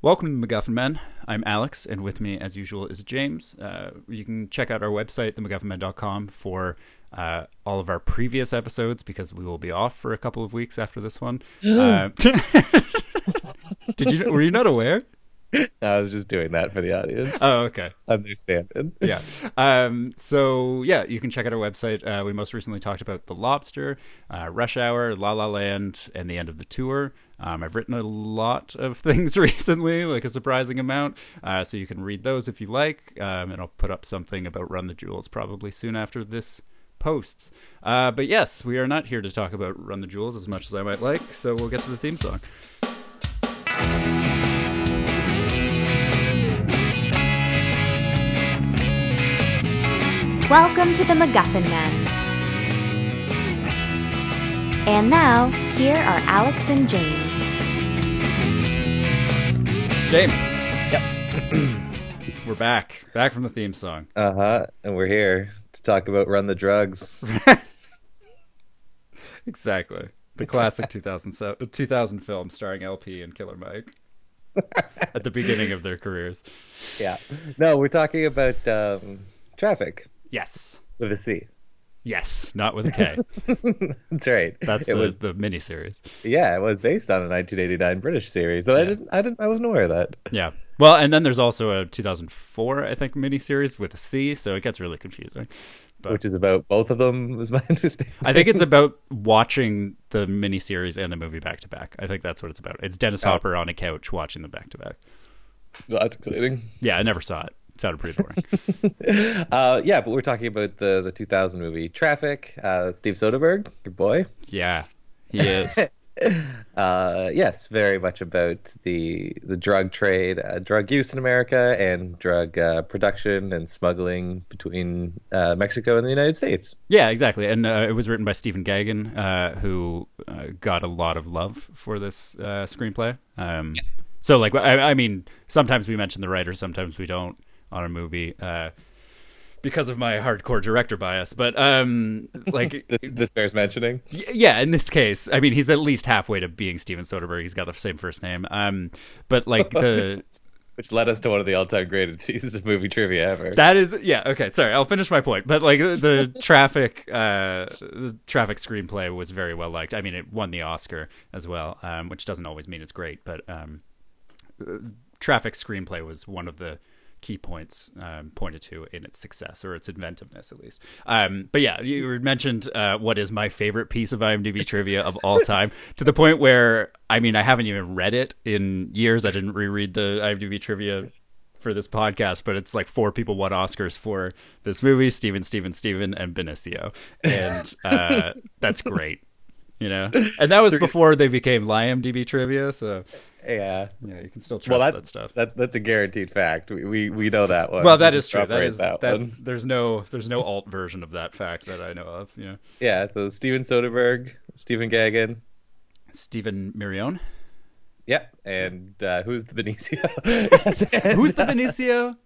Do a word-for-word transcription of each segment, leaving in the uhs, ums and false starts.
Welcome to MacGuffin Men. I'm Alex, and with me, as usual, is James. Uh, you can check out our website, the macguffin men dot com, for uh, all of our previous episodes, because we will be off for a couple of weeks after this one. uh, did you? Were you not aware? I was just doing that for the audience. Oh, okay. Understanding. Yeah. Um, so, yeah, you can check out our website. Uh, we most recently talked about The Lobster, uh, Rush Hour, La La Land, and the end of the tour. Um, I've written a lot of things recently, like a surprising amount. Uh, so you can read those if you like. Um, and I'll put up something about Run the Jewels probably soon after this posts. Uh, but yes, we are not here to talk about Run the Jewels as much as I might like. So we'll get to the theme song. Welcome to the MacGuffin Men. And now, here are Alex and James. James. Yep. We're back. Back from the theme song. Uh-huh. And we're here to talk about Run the Drugs. Exactly. The classic two thousand, two thousand film starring L P and Killer Mike at the beginning of their careers. Yeah. No, we're talking about um, Traffic. Yes. With a C. Yes, not with a K. That's right. That's it the, was, the miniseries. Yeah, it was based on a nineteen eighty-nine British series. And Yeah. I didn't I didn't I wasn't aware of that. Yeah. Well, and then there's also a two thousand four, I think, miniseries with a C, so it gets really confusing. But Which is about both of them, was my understanding. I think it's about watching the miniseries and the movie back to back. I think that's what it's about. It's Dennis Oh. Hopper on a couch watching them back to back. Well, that's exciting. Yeah, I never saw it. It sounded pretty boring. uh, yeah, but we're talking about the, the two thousand movie Traffic. Uh, Steve Soderbergh, your boy. Yeah, he is. uh, yes, very much about the the drug trade, uh, drug use in America, and drug uh, production and smuggling between uh, Mexico and the United States. Yeah, exactly. And uh, it was written by Stephen Gaghan, uh, who uh, got a lot of love for this uh, screenplay. Um, so, like, I, I mean, sometimes we mention the writer, sometimes we don't on a movie uh, because of my hardcore director bias. But, um, like... this, this bears mentioning. y- Yeah, in this case, I mean, he's at least halfway to being Steven Soderbergh. He's got the same first name. Um, but, like, the... Which led us to one of the all-time greatest pieces of movie trivia ever. That is, yeah, okay, sorry, I'll finish my point. But, like, the, the traffic uh, the traffic screenplay was very well liked. I mean, it won the Oscar as well, um, which doesn't always mean it's great, but um, traffic screenplay was one of the key points um, pointed to in its success, or its inventiveness, at least. Um, but yeah, you mentioned uh, what is my favorite piece of IMDb trivia of all time, to the point where, I mean, I haven't even read it in years. I didn't reread the IMDb trivia for this podcast, but it's like four people won Oscars for this movie: Steven, Steven, Steven, and Benicio. And uh, that's great. You know, and that was before they became IMDb trivia, so Yeah. yeah, you can still trust Well, that, that stuff. That, that's a guaranteed fact. We we, we know that one. Well, that We is true. That corroborate is that that's one. there's no there's no alt version of that fact that I know of. Yeah, Yeah, so Steven Soderbergh, Stephen Gaghan. Stephen Mirion. Yep, and uh, who's the Benicio? Who's the Benicio?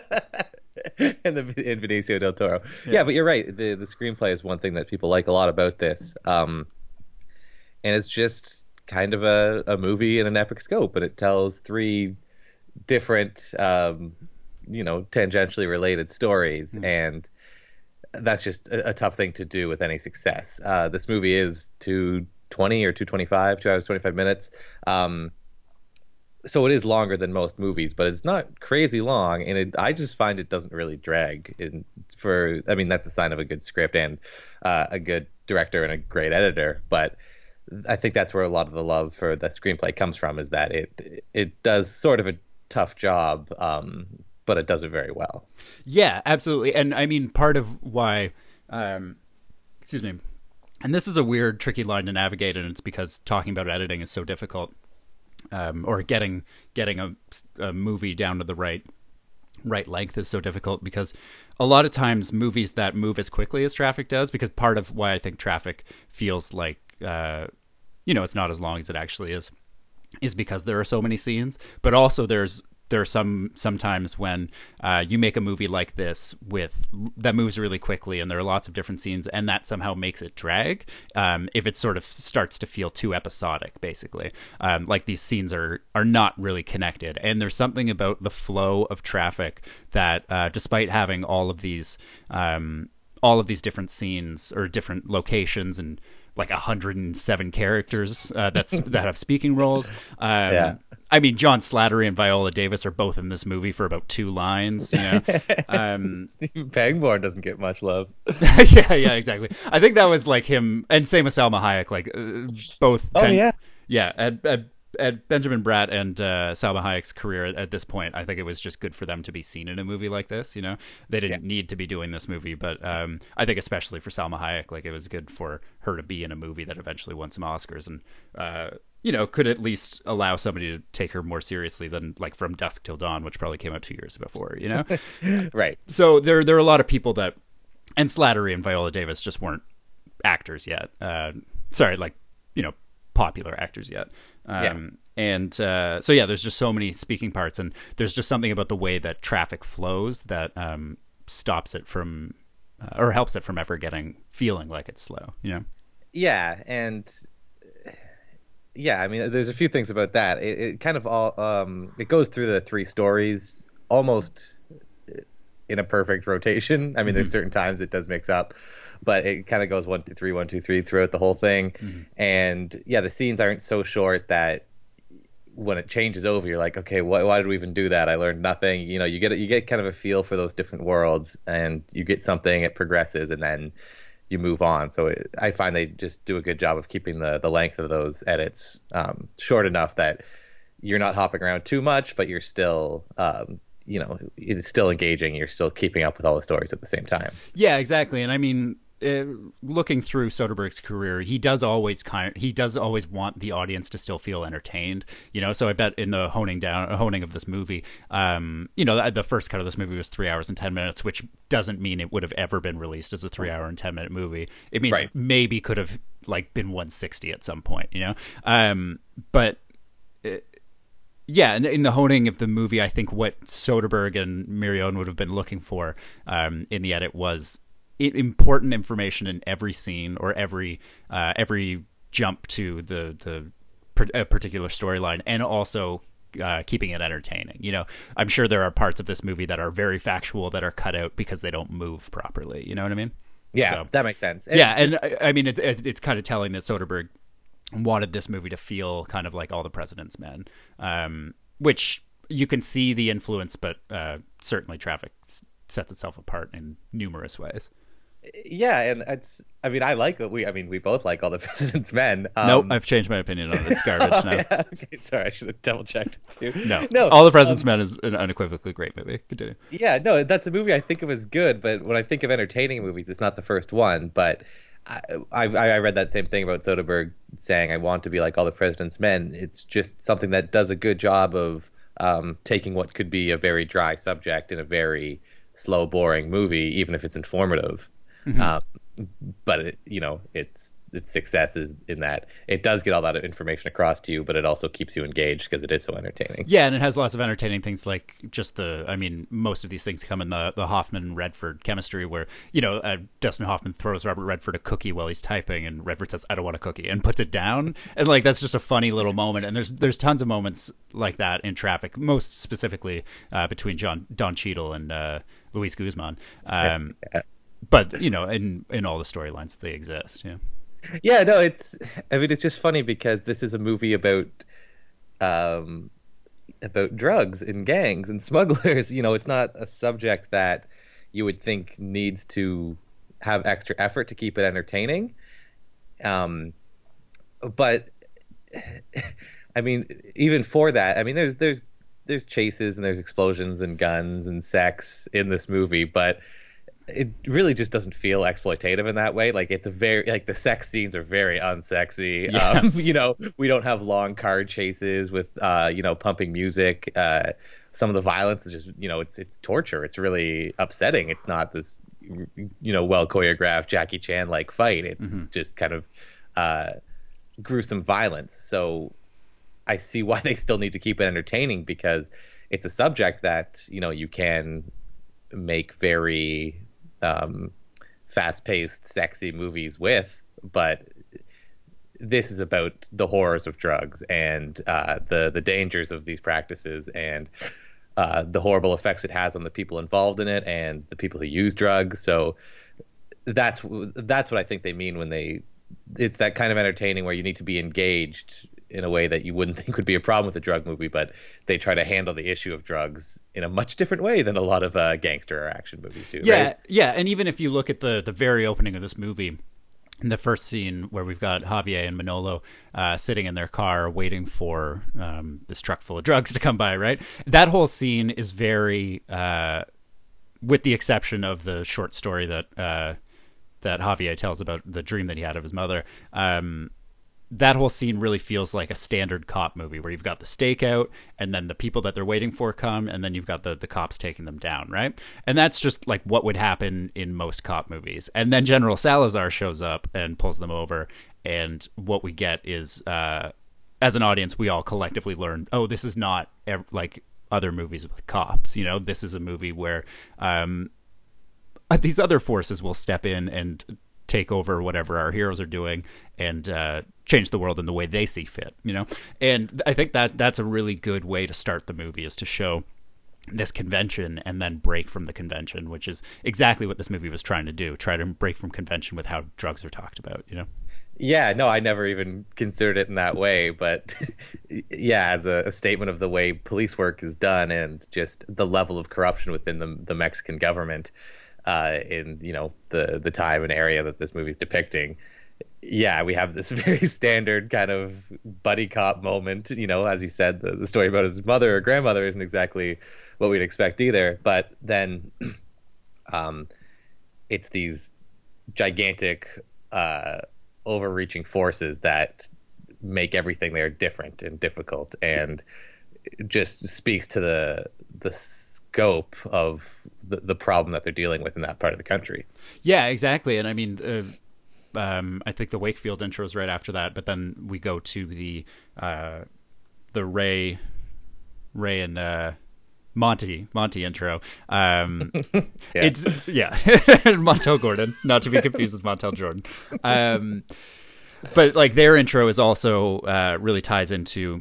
and the and Benicio del Toro. Yeah. Yeah. But you're right. The the screenplay is one thing that people like a lot about this. Um, and it's just kind of a, a movie in an epic scope, and it tells three different, um, you know, tangentially related stories, Mm. and that's just a, a tough thing to do with any success. Uh, this movie is two twenty or two twenty-five, two hours twenty-five minutes. Um, so it is longer than most movies, but it's not crazy long, and it, I just find it doesn't really drag. In, for I mean, that's a sign of a good script and uh, a good director and a great editor. But I think that's where a lot of the love for the screenplay comes from, is that it it does sort of a tough job, um, but it does it very well. Yeah, absolutely. And I mean, part of why, um, excuse me, and this is a weird, tricky line to navigate, and it's because talking about editing is so difficult, um, or getting getting a, a movie down to the right right length is so difficult, because a lot of times movies that move as quickly as Traffic does, because part of why I think Traffic feels like, uh, you know, it's not as long as it actually is, is because there are so many scenes, but also there's there are some sometimes when uh, you make a movie like this with that moves really quickly, and there are lots of different scenes, and that somehow makes it drag. Um, if it sort of starts to feel too episodic, basically, um, like these scenes are are not really connected, and there's something about the flow of traffic that, uh, despite having all of these um, all of these different scenes or different locations and like one hundred seven characters uh, that's that have speaking roles. Um, Yeah. I mean, John Slattery and Viola Davis are both in this movie for about two lines. You know? um, Pangborn doesn't get much love. yeah, yeah, exactly. I think that was like him, and same with Salma Hayek. Like uh, both. Oh, yeah. yeah. At, at, at Benjamin Bratt and uh, Salma Hayek's career at this point, I think it was just good for them to be seen in a movie like this. You know, they didn't Yeah. need to be doing this movie, but um, I think especially for Salma Hayek, like it was good for her to be in a movie that eventually won some Oscars and. Uh, you know, could at least allow somebody to take her more seriously than like From Dusk Till Dawn, which probably came out two years before, you know? Right. So there there are a lot of people that, and Slattery and Viola Davis just weren't actors yet. Uh, sorry, like, you know, popular actors yet. Um, Yeah. And uh, so, yeah, there's just so many speaking parts, and there's just something about the way that traffic flows that um, stops it from, uh, or helps it from ever getting, feeling like it's slow, you know? Yeah, and yeah, I mean, there's a few things about that. It, it kind of all um, it goes through the three stories almost in a perfect rotation. I mean, there's certain times it does mix up, but it kind of goes one, two, three, one, two, three throughout the whole thing. Mm-hmm. And yeah, the scenes aren't so short that when it changes over, you're like, okay, why, why did we even do that? I learned nothing. You know, you get you get kind of a feel for those different worlds, and you get something, it progresses, and then you move on. So it, I find they just do a good job of keeping the the length of those edits um, short enough that you're not hopping around too much, but you're still, um, you know, it's still engaging. You're still keeping up with all the stories at the same time. Yeah, exactly. And I mean, uh, looking through Soderbergh's career, he does always kind he does always want the audience to still feel entertained, you know. So I bet in the honing down honing of this movie, um, you know, the, the first cut of this movie was three hours and ten minutes, which doesn't mean it would have ever been released as a three hour and ten minute movie. It means Right. maybe could have like been one sixty at some point, you know. Um, but. It, Yeah, in, in the honing of the movie, I think what Soderbergh and Mirion would have been looking for um, in the edit was i- important information in every scene or every uh, every jump to the the per- a particular storyline, and also uh, keeping it entertaining. You know, I'm sure there are parts of this movie that are very factual that are cut out because they don't move properly. You know what I mean? Yeah, So- that makes sense. And Yeah, and I I mean, it, it, it's kind of telling that Soderbergh wanted this movie to feel kind of like All the President's Men, um, which you can see the influence, but uh, certainly Traffic s- sets itself apart in numerous ways. yeah, and it's. I mean, I like we. I mean, we both like All the President's Men. Um, nope, I've changed my opinion on it. It's garbage now. yeah, okay, sorry, I should have double checked. No, no. All the President's Men is an unequivocally great movie. Continue. Yeah, no, that's a movie I think of as good, but when I think of entertaining movies, it's not the first one. But I, I, I read that same thing about Soderbergh saying, I want to be like All the President's Men. It's just something that does a good job of um, taking what could be a very dry subject in a very slow, boring movie, even if it's informative. Mm-hmm. Um, but, it, you know, it's its success is in that it does get all that information across to you, but it also keeps you engaged because it is so entertaining. Yeah, and it has lots of entertaining things like just the, I mean, most of these things come in the, the Hoffman-Redford chemistry where, you know, uh, Dustin Hoffman throws Robert Redford a cookie while he's typing and Redford says, I don't want a cookie, and puts it down. And, like, that's just a funny little moment. And there's there's tons of moments like that in Traffic, most specifically uh, between John Don Cheadle and uh, Luis Guzman. Um, Yeah. But, you know, in, in all the storylines that they exist, yeah. Yeah, no, it's. I mean, it's just funny because this is a movie about, um, about drugs and gangs and smugglers. You know, it's not a subject that you would think needs to have extra effort to keep it entertaining. Um, but I mean, even for that, I mean, there's there's there's chases and there's explosions and guns and sex in this movie, but it really just doesn't feel exploitative in that way. Like it's a very like the sex scenes are very unsexy. Yeah. Um, you know, we don't have long car chases with uh, you know, pumping music. Uh, some of the violence is just, you know, it's it's torture. It's really upsetting. It's not this, you know, well choreographed Jackie Chan like fight. It's Mm-hmm. just kind of uh, gruesome violence. So I see why they still need to keep it entertaining because it's a subject that, you know, you can make very um, fast-paced, sexy movies with, but this is about the horrors of drugs and uh, the the dangers of these practices and uh, the horrible effects it has on the people involved in it and the people who use drugs. So that's that's what I think they mean when they it's that kind of entertaining where you need to be engaged in a way that you wouldn't think would be a problem with a drug movie, but they try to handle the issue of drugs in a much different way than a lot of uh, gangster or action movies do. Yeah, right? yeah, and even if you look at the the very opening of this movie, in the first scene where we've got Javier and Manolo uh, sitting in their car waiting for um, this truck full of drugs to come by, right? That whole scene is very, uh, with the exception of the short story that uh, that Javier tells about the dream that he had of his mother. Um, that whole scene really feels like a standard cop movie where you've got the stakeout and then the people that they're waiting for come and then you've got the, the cops taking them down, right? And that's just like what would happen in most cop movies. And then General Salazar shows up and pulls them over, and what we get is, uh, as an audience, we all collectively learn, oh, this is not ev- like other movies with cops. You know, this is a movie where um, these other forces will step in and take over whatever our heroes are doing and uh, change the world in the way they see fit, you know? And I think that that's a really good way to start the movie, is to show this convention and then break from the convention, which is exactly what this movie was trying to do, try to break from convention with how drugs are talked about, you know? Yeah, no, I never even considered it in that way, but yeah, as a, a statement of the way police work is done and just the level of corruption within the, the Mexican government, Uh, in, you know, the the time and area that this movie's depicting. Yeah, we have this very standard kind of buddy cop moment. You know, as you said, the, the story about his mother or grandmother isn't exactly what we'd expect either. But then um, it's these gigantic, uh, overreaching forces that make everything there different and difficult, and just speaks to the the scope of the, the problem that they're dealing with in that part of the country. Yeah, exactly. And I mean, uh, um, I think the Wakefield intro is right after that, but then we go to the uh, the Ray Ray and uh, Monty Monty intro. Um, yeah. It's yeah, Montel Gordon, not to be confused with Montel Jordan. Um, but like their intro is also uh, really ties into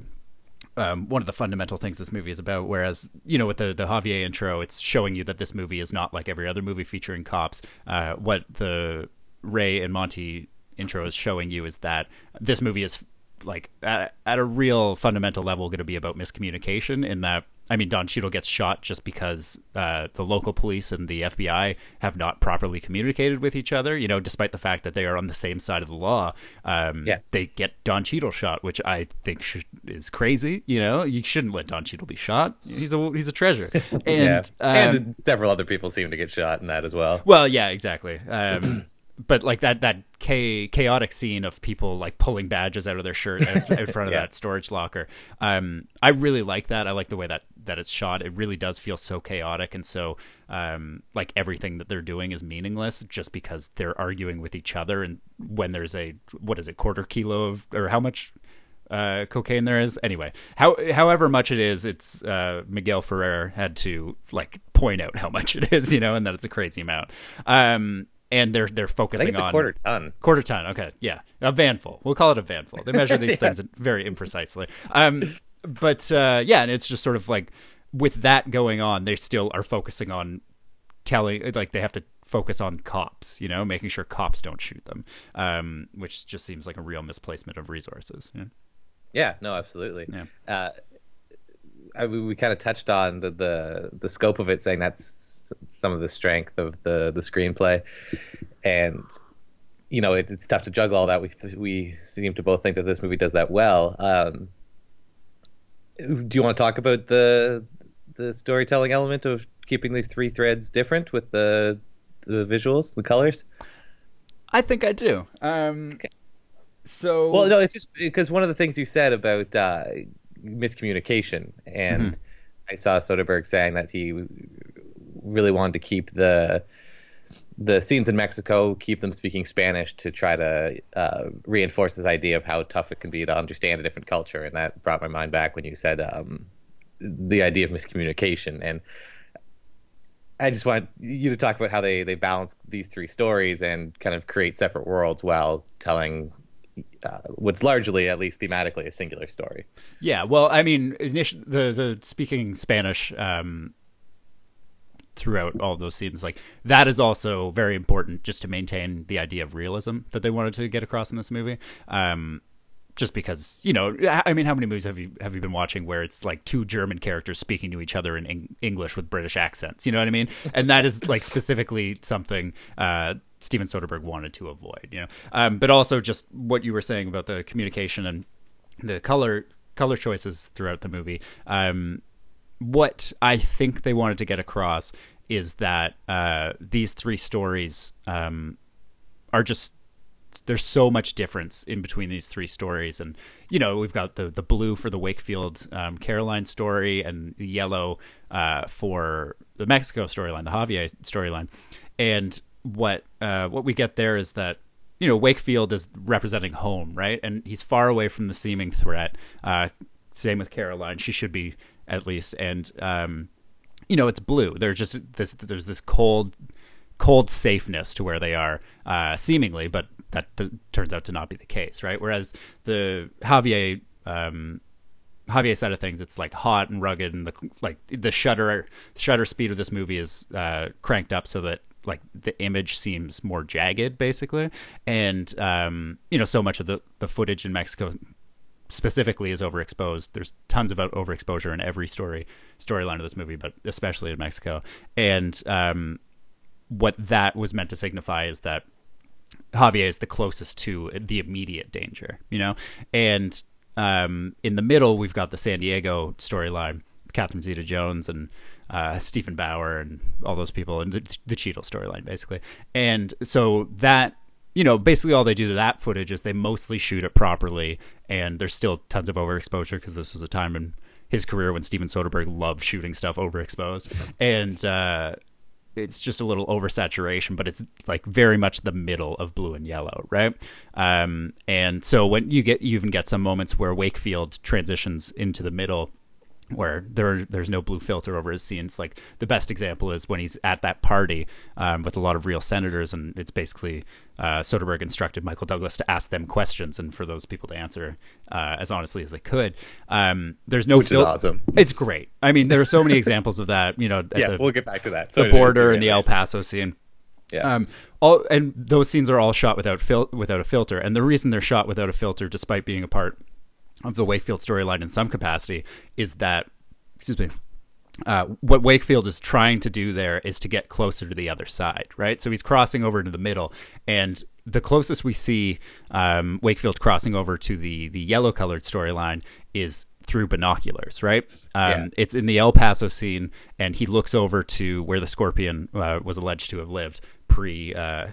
Um, one of the fundamental things this movie is about. Whereas, you know, with the, the Javier intro, it's showing you that this movie is not like every other movie featuring cops. Uh, what the Ray and Monty intro is showing you is that this movie is like at, at a real fundamental level going to be about miscommunication, in that, I mean, Don Cheadle gets shot just because uh, the local police and the F B I have not properly communicated with each other, you know, despite the fact that they are on the same side of the law. Um, yeah. They get Don Cheadle shot, which I think should, is crazy. You know, you shouldn't let Don Cheadle be shot. He's a he's a treasure. And, yeah. um, and several other people seem to get shot in that as well. Well, yeah, exactly. Um, but like that that cha- chaotic scene of people like pulling badges out of their shirt out, in front of yeah. that storage locker. Um, I really like that. I like the way that, that it's shot. It really does feel so chaotic, and so um, like everything that they're doing is meaningless just because they're arguing with each other. And when there's a what is it, quarter kilo of, or how much uh, cocaine there is? Anyway, how however much it is, it's uh, Miguel Ferrer had to like point out how much it is, you know, and that it's a crazy amount. Um, And they're they're focusing I think it's a on quarter ton. Quarter ton, okay, yeah, a vanful. We'll call it a vanful. They measure these yeah. things very imprecisely. Um, but uh, yeah, and it's just sort of like with that going on, they still are focusing on telling, like they have to focus on cops, you know, making sure cops don't shoot them, um, which just seems like a real misplacement of resources. Yeah, yeah no, absolutely. Yeah. Uh, I, we, we kind of touched on the, the the scope of it, saying that's some of the strength of the the screenplay, and you know it, it's tough to juggle all that. We we seem to both think that this movie does that well. Um, do you want to talk about the the storytelling element of keeping these three threads different with the the visuals, the colors? I think I do. Um, okay. So well, no, it's just because one of the things you said about uh, miscommunication, and mm-hmm. I saw Soderbergh saying that he was really wanted to keep the the scenes in Mexico, keep them speaking Spanish to try to uh, reinforce this idea of how tough it can be to understand a different culture. And that brought my mind back when you said um, the idea of miscommunication. And I just want you to talk about how they they balance these three stories and kind of create separate worlds while telling uh, what's largely, at least thematically, a singular story. Yeah, well, I mean, initially, the the speaking Spanish um, throughout all of those scenes, like that is also very important, just to maintain the idea of realism that they wanted to get across in this movie. Um, just because, you know, I mean, how many movies have you have you been watching where it's like two German characters speaking to each other in Eng- English with British accents? You know what I mean? And that is like specifically something uh, Steven Soderbergh wanted to avoid. You know, um, but also just what you were saying about the communication and the color color choices throughout the movie. Um, what I think they wanted to get across is that uh, these three stories um, are just, there's so much difference in between these three stories. And, you know, we've got the, the blue for the Wakefield um, Caroline story, and the yellow uh, for the Mexico storyline, the Javier storyline. And what uh, what we get there is that, you know, Wakefield is representing home, right? And he's far away from the seeming threat. Uh, same with Caroline. She should be, at least. And, um, you know, it's blue. There's just this, there's this cold, cold safeness to where they are, uh, seemingly, but that t- turns out to not be the case, right? Whereas the Javier, um, Javier side of things, it's like hot and rugged, and the like the shutter shutter speed of this movie is uh, cranked up so that like the image seems more jagged, basically. And um, you know, so much of the the footage in Mexico specifically is overexposed. There's tons of overexposure in every story storyline of this movie, but especially in Mexico. And um, what that was meant to signify is that Javier is the closest to the immediate danger, you know? And um, in the middle, we've got the San Diego storyline, Catherine Zeta-Jones and uh, Stephen Bauer and all those people, and the, the Cheadle storyline, basically. And so that, you know, basically all they do to that footage is they mostly shoot it properly, and there's still tons of overexposure because this was a time in his career when Steven Soderbergh loved shooting stuff overexposed. And, uh, it's just a little oversaturation, but it's like very much the middle of blue and yellow, right? Um, and so when you get, you even get some moments where Wakefield transitions into the middle, where there there's no blue filter over his scenes. Like the best example is when he's at that party um, with a lot of real senators, and it's basically uh, Soderbergh instructed Michael Douglas to ask them questions and for those people to answer uh, as honestly as they could. Um, there's no Which fil- is awesome. It's great. I mean, there are so many examples of that. You know, at Yeah, the, we'll get back to that. the Sorry border to and the El Paso scene. Yeah. Um, all and those scenes are all shot without fil- without a filter, and the reason they're shot without a filter, despite being a part of the Wakefield storyline in some capacity, is that, excuse me, uh, what Wakefield is trying to do there is to get closer to the other side, right? So he's crossing over into the middle, and the closest we see um, Wakefield crossing over to the the yellow colored storyline is through binoculars, right? Um, Yeah. It's in the El Paso scene, and he looks over to where the Scorpion uh, was alleged to have lived pre uh,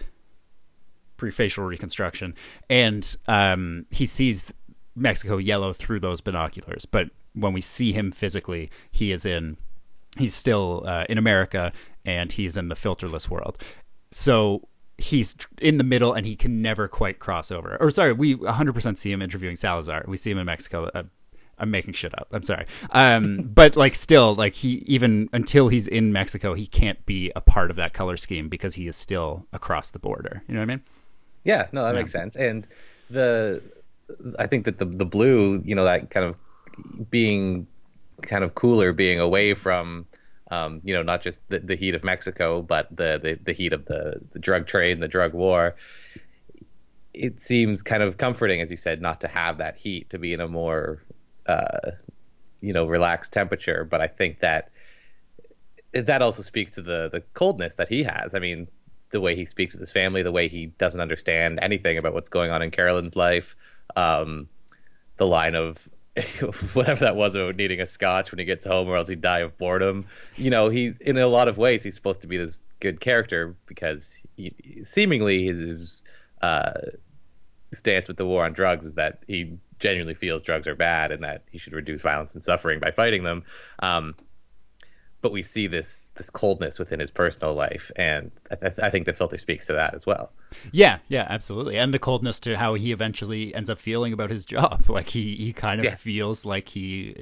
pre facial reconstruction, and um, he sees Mexico yellow through those binoculars. But when we see him physically, he is in, he's still uh, in America, and he's in the filterless world. So he's in the middle, and he can never quite cross over. Or sorry, we one hundred percent see him interviewing Salazar. We see him in Mexico. Uh, I'm making shit up. I'm sorry. Um, but like still, like he, even until he's in Mexico, he can't be a part of that color scheme because he is still across the border. You know what I mean? Yeah, no, that Yeah. makes sense. And the, I think that the the blue, you know, that kind of being kind of cooler, being away from, um, you know, not just the, the heat of Mexico, but the, the, the heat of the, the drug trade and the drug war. It seems kind of comforting, as you said, not to have that heat, to be in a more, uh, you know, relaxed temperature. But I think that that also speaks to the the coldness that he has. I mean, the way he speaks with his family, the way he doesn't understand anything about what's going on in Carolyn's life, um, the line of whatever that was about needing a scotch when he gets home or else he'd die of boredom. You know, he's in a lot of ways he's supposed to be this good character because he, seemingly his, his uh, stance with the war on drugs is that he genuinely feels drugs are bad and that he should reduce violence and suffering by fighting them. Um, but we see this this coldness within his personal life, and I, th- I think the filter speaks to that as well. Yeah, yeah, absolutely. And the coldness to how he eventually ends up feeling about his job. Like he, he kind of Yeah. feels like he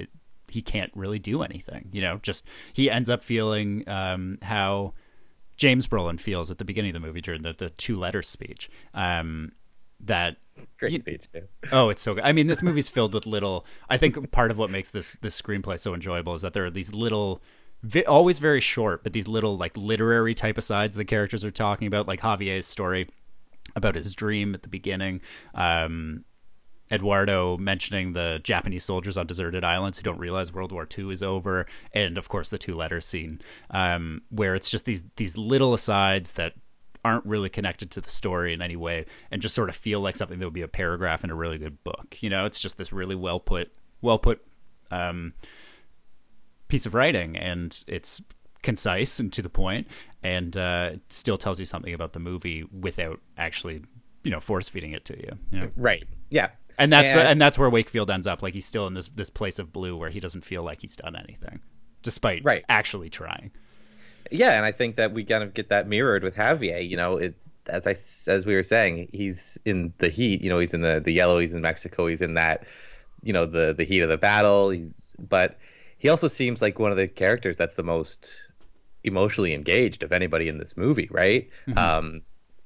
he can't really do anything. You know, just he ends up feeling um, how James Brolin feels at the beginning of the movie during the, the two letter speech. Um, that Great you, speech too. Oh, it's so good. I mean, this movie's filled with little. I think part of what makes this this screenplay so enjoyable is that there are these little, vi- always very short, but these little like literary type asides the characters are talking about, like Javier's story about his dream at the beginning. Um, Eduardo mentioning the Japanese soldiers on deserted islands who don't realize World War Two is over, and of course the two letter scene, um, where it's just these these little asides that aren't really connected to the story in any way and just sort of feel like something that would be a paragraph in a really good book. You know, it's just this really well put, well put um, piece of writing, and it's concise and to the point, and uh, it still tells you something about the movie without actually, you know, force feeding it to you. You know? Right. Yeah. And that's and, and that's where Wakefield ends up. Like he's still in this this place of blue where he doesn't feel like he's done anything, despite right. actually trying. Yeah, and I think that we kind of get that mirrored with Javier. You know, it as I as we were saying, he's in the heat. You know, he's in the, the yellow. He's in Mexico. He's in that, you know, the the heat of the battle. He's, but he also seems like one of the characters that's the most emotionally engaged of anybody in this movie. Right? Mm-hmm. Um,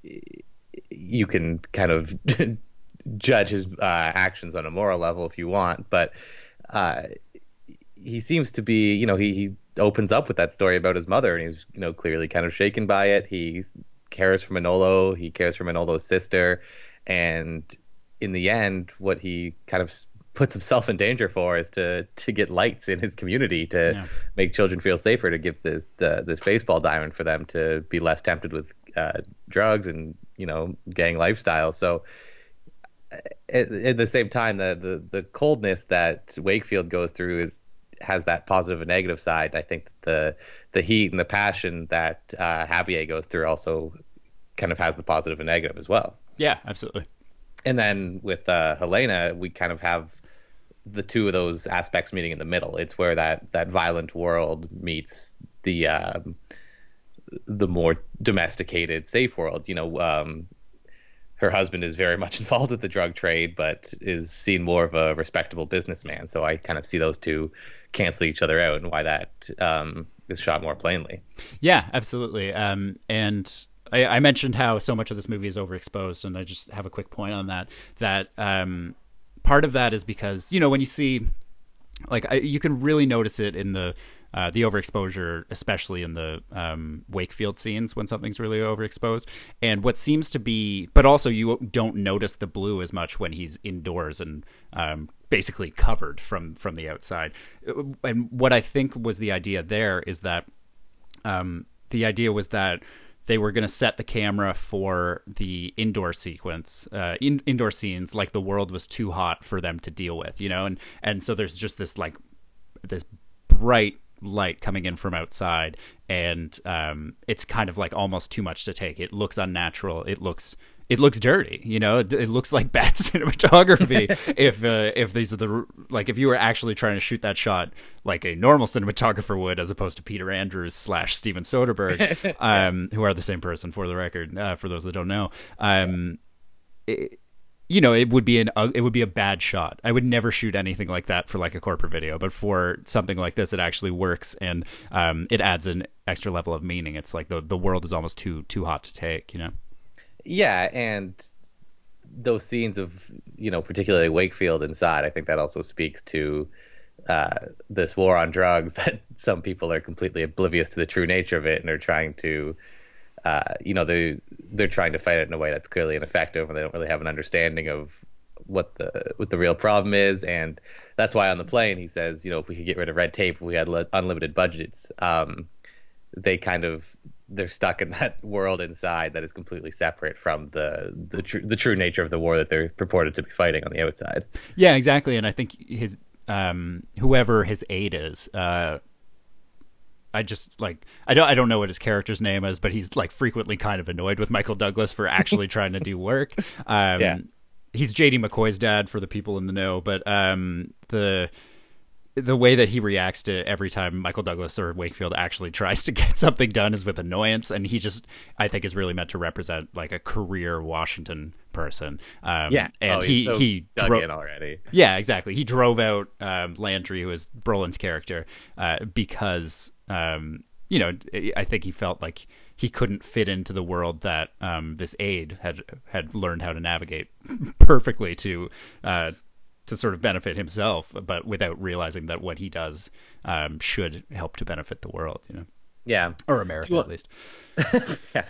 you can kind of judge his uh, actions on a moral level if you want, but uh, he seems to be. You know, he. he opens up with that story about his mother, and he's, you know, clearly kind of shaken by it. He cares for Manolo. He cares for Manolo's sister. And in the end, what he kind of puts himself in danger for is to to get lights in his community, to yeah. make children feel safer, to give this uh, this baseball diamond for them to be less tempted with uh, drugs and, you know, gang lifestyle. So at, at the same time, the, the, the coldness that Wakefield goes through is has that positive and negative side. I think that the the heat and the passion that uh, Javier goes through also kind of has the positive and negative as well. Yeah, absolutely. And then with uh, Helena, we kind of have the two of those aspects meeting in the middle. It's where that that violent world meets the um, the more domesticated, safe world. You know, um, her husband is very much involved with the drug trade, but is seen more of a respectable businessman. So I kind of see those two cancel each other out, and why that um, is shot more plainly. Yeah, absolutely. Um, and I, I mentioned how so much of this movie is overexposed, and I just have a quick point on that. That um, part of that is because, you know, when you see, like, I, you can really notice it in the Uh, the overexposure, especially in the um, Wakefield scenes when something's really overexposed. And what seems to be, but also you don't notice the blue as much when he's indoors and um, basically covered from, from the outside. And what I think was the idea there is that um, the idea was that they were going to set the camera for the indoor sequence, uh, in, indoor scenes, like the world was too hot for them to deal with, you know? And, and so there's just this, like, this bright light coming in from outside, and um it's kind of like almost too much to take. It looks unnatural. It looks it looks dirty, you know. It, it looks like bad cinematography. if uh, if these are the like if you were actually trying to shoot that shot like a normal cinematographer would, as opposed to Peter Andrews slash Steven Soderbergh, um who are the same person, for the record, uh, for those that don't know. um it, You know, it would be an it would be a bad shot. I would never shoot anything like that for like a corporate video, but for something like this, it actually works, and um, it adds an extra level of meaning. It's like the the world is almost too too hot to take, you know. Yeah, and those scenes of, you know, particularly Wakefield inside, I think that also speaks to uh, this war on drugs, that some people are completely oblivious to the true nature of it, and are trying to. Uh, you know, they they're trying to fight it in a way that's clearly ineffective, and they don't really have an understanding of what the what the real problem is. And that's why on the plane he says, you know, if we could get rid of red tape, if we had le- unlimited budgets, um, they kind of they're stuck in that world inside that is completely separate from the the true the true nature of the war that they're purported to be fighting on the outside. Yeah, exactly. And I think his um, whoever his aide is. Uh, I just like I don't I don't know what his character's name is, but he's like frequently kind of annoyed with Michael Douglas for actually trying to do work. Um, yeah. He's J D McCoy's dad, for the people in the know, but um, the the way that he reacts to every time Michael Douglas or Wakefield actually tries to get something done is with annoyance, and he just, I think, is really meant to represent like a career Washington person. Um, Yeah, and oh, he he's so he dug dro- in already. yeah, exactly. He drove out um, Landry, who is Brolin's character, uh, because um, you know, I think he felt like he couldn't fit into the world that um, this aide had had learned how to navigate perfectly to. Uh, to sort of benefit himself, but without realizing that what he does um, should help to benefit the world, you know, Yeah, or America want, at least. Yeah.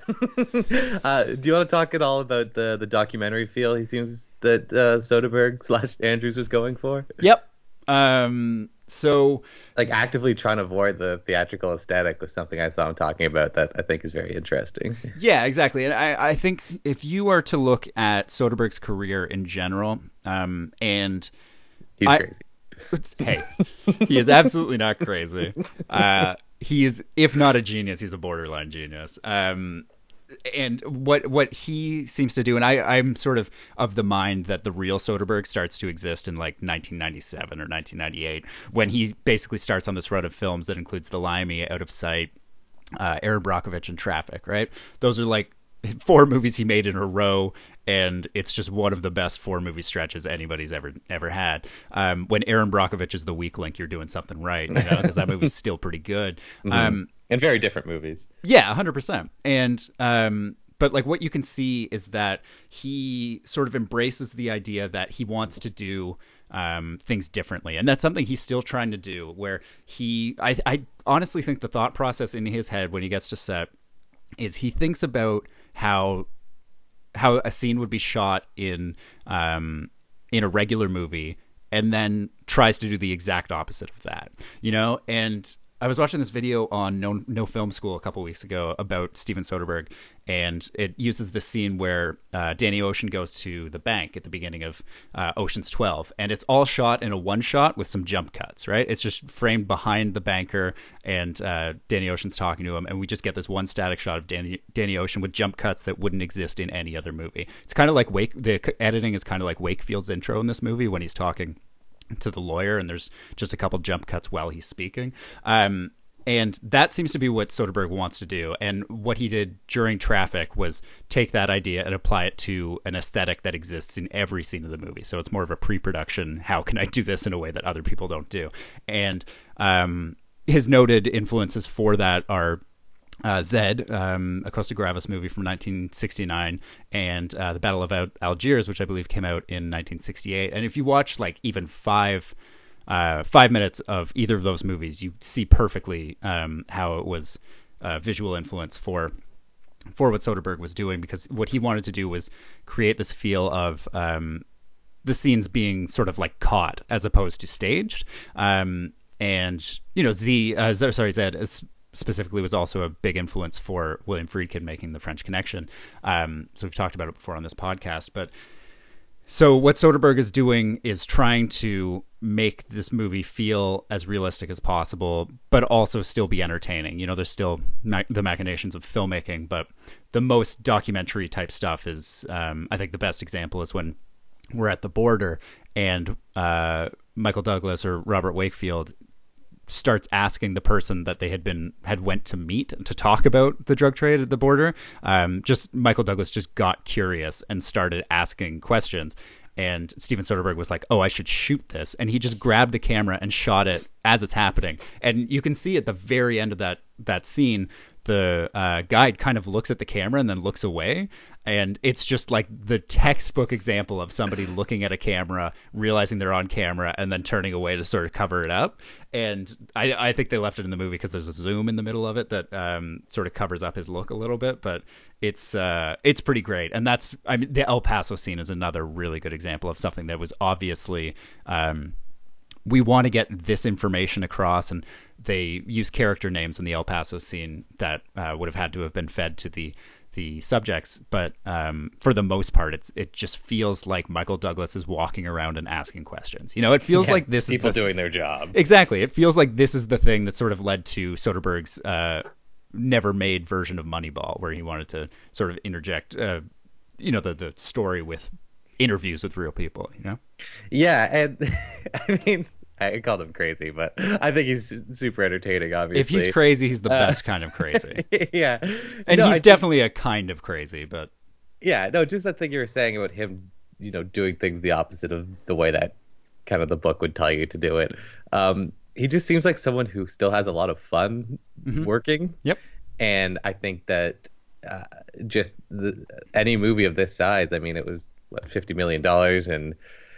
uh, do you want to talk at all about the the documentary feel he seems that uh, Soderbergh slash Andrews was going for? Yep. Um, so, like actively trying to avoid the theatrical aesthetic was something I saw him talking about that I think is very interesting. Yeah, exactly. And I, I think if you are to look at Soderbergh's career in general, um, and he's I, crazy. Hey, he is absolutely not crazy. Uh, he is, if not a genius, he's a borderline genius. Um, and what what he seems to do, and I, I'm sort of of the mind that the real Soderbergh starts to exist in like nineteen ninety-seven or nineteen ninety-eight, when he basically starts on this run of films that includes The Limey, Out of Sight, uh, Aaron Brockovich, and Traffic, right? Those are like four movies he made in a row, and it's just one of the best four movie stretches anybody's ever ever had. Um, when Aaron Brockovich is the weak link, you're doing something right, you know, because that movie's still pretty good. Mm-hmm. Um, and very different movies. Yeah, one hundred percent. And um, but like what you can see is that he sort of embraces the idea that he wants to do um, things differently, and that's something he's still trying to do. Where he, I, I honestly think the thought process in his head when he gets to set is he thinks about how how a scene would be shot in um, in a regular movie, and then tries to do the exact opposite of that, you know. And I was watching this video on No, no Film School a couple weeks ago about Steven Soderbergh, and it uses this scene where uh, Danny Ocean goes to the bank at the beginning of uh, Ocean's twelve, and it's all shot in a one shot with some jump cuts, right? It's just framed behind the banker, and uh, Danny Ocean's talking to him, and we just get this one static shot of Danny, Danny Ocean with jump cuts that wouldn't exist in any other movie. It's kind of like Wake. The editing is kind of like Wakefield's intro in this movie when he's talking to the lawyer, and there's just a couple jump cuts while he's speaking. Um, and that seems to be what Soderbergh wants to do. And what he did during Traffic was take that idea and apply it to an aesthetic that exists in every scene of the movie. So it's more of a pre-production, how can I do this in a way that other people don't do? And um, his noted influences for that are Uh, Zed, um, a Costa Gravas movie from nineteen sixty-nine, and uh, The Battle of Al- Algiers, which I believe came out in nineteen sixty-eight. And if you watch like even five uh, five minutes of either of those movies, you see perfectly um, how it was uh, visual influence for for what Soderbergh was doing, because what he wanted to do was create this feel of um, the scenes being sort of like caught as opposed to staged. Um, and you know, Z, uh, sorry, Zed is specifically was also a big influence for William Friedkin making The French Connection. Um, so we've talked about it before on this podcast. But so what Soderbergh is doing is trying to make this movie feel as realistic as possible, but also still be entertaining. You know, there's still ma- the machinations of filmmaking, but the most documentary type stuff is, um, I think the best example is when we're at the border and uh, Michael Douglas or Robert Wakefield starts asking the person that they had been had went to meet to talk about the drug trade at the border. Um, just Michael Douglas just got curious and started asking questions. And Steven Soderbergh was like, "Oh, I should shoot this," and he just grabbed the camera and shot it as it's happening. And you can see at the very end of that that scene, the uh, guide kind of looks at the camera and then looks away. And it's just like the textbook example of somebody looking at a camera, realizing they're on camera, and then turning away to sort of cover it up. And I, I think they left it in the movie because there's a zoom in the middle of it that um, sort of covers up his look a little bit. But it's uh, it's pretty great. And that's, I mean, the El Paso scene is another really good example of something that was obviously, um, we want to get this information across, and they use character names in the El Paso scene that uh, would have had to have been fed to the the subjects, but um, for the most part, it's it just feels like Michael Douglas is walking around and asking questions. You know, it feels yeah, like this people is people doing their job. Exactly, it feels like this is the thing that sort of led to Soderbergh's uh, never made version of Moneyball, where he wanted to sort of interject, uh, you know, the the story with interviews with real people. You know, yeah, and I mean, I called him crazy, but I think he's super entertaining. Obviously, If he's crazy, he's the Uh, best kind of crazy. yeah, And no, he's I think- definitely a kind of crazy, but yeah, no, just that thing you were saying about him, you know, doing things the opposite of the way that kind of the book would tell you to do it. Um, he just seems like someone who still has a lot of fun Mhm. working. Yep. And I think that uh, just the, any movie of this size, I mean, it was what, fifty million dollars and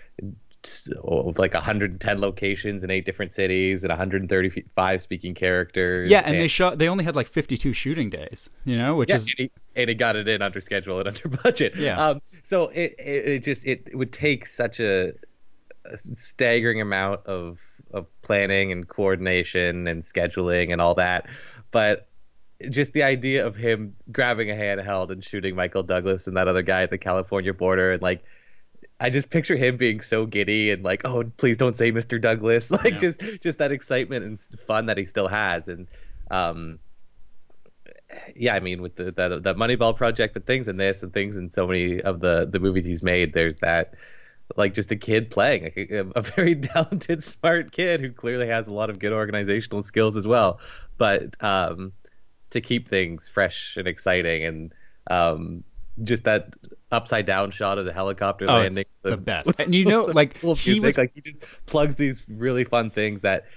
so, like one hundred ten locations in eight different cities and one hundred thirty-five speaking characters. yeah, and they shot. They only had like fifty-two shooting days, you know, which Yeah, is and he, and he got it in under schedule and under budget. Yeah. Um, so it, it it just it would take such a, a staggering amount of of planning and coordination and scheduling and all that, but just the idea of him grabbing a handheld and shooting Michael Douglas and that other guy at the California border, and like I just picture him being so giddy and like, oh, please don't say Mister Douglas, like Yeah. just just that excitement and fun that he still has. And um yeah, I mean, with the that that Moneyball project, but things in this and things in so many of the the movies he's made, there's that like just a kid playing, like a, a very talented, smart kid who clearly has a lot of good organizational skills as well. But um, to keep things fresh and exciting, and um, just that upside down shot of the helicopter Oh, it's landing, the best. And you know, some like, cool he music, was- like he just plugs these really fun things that.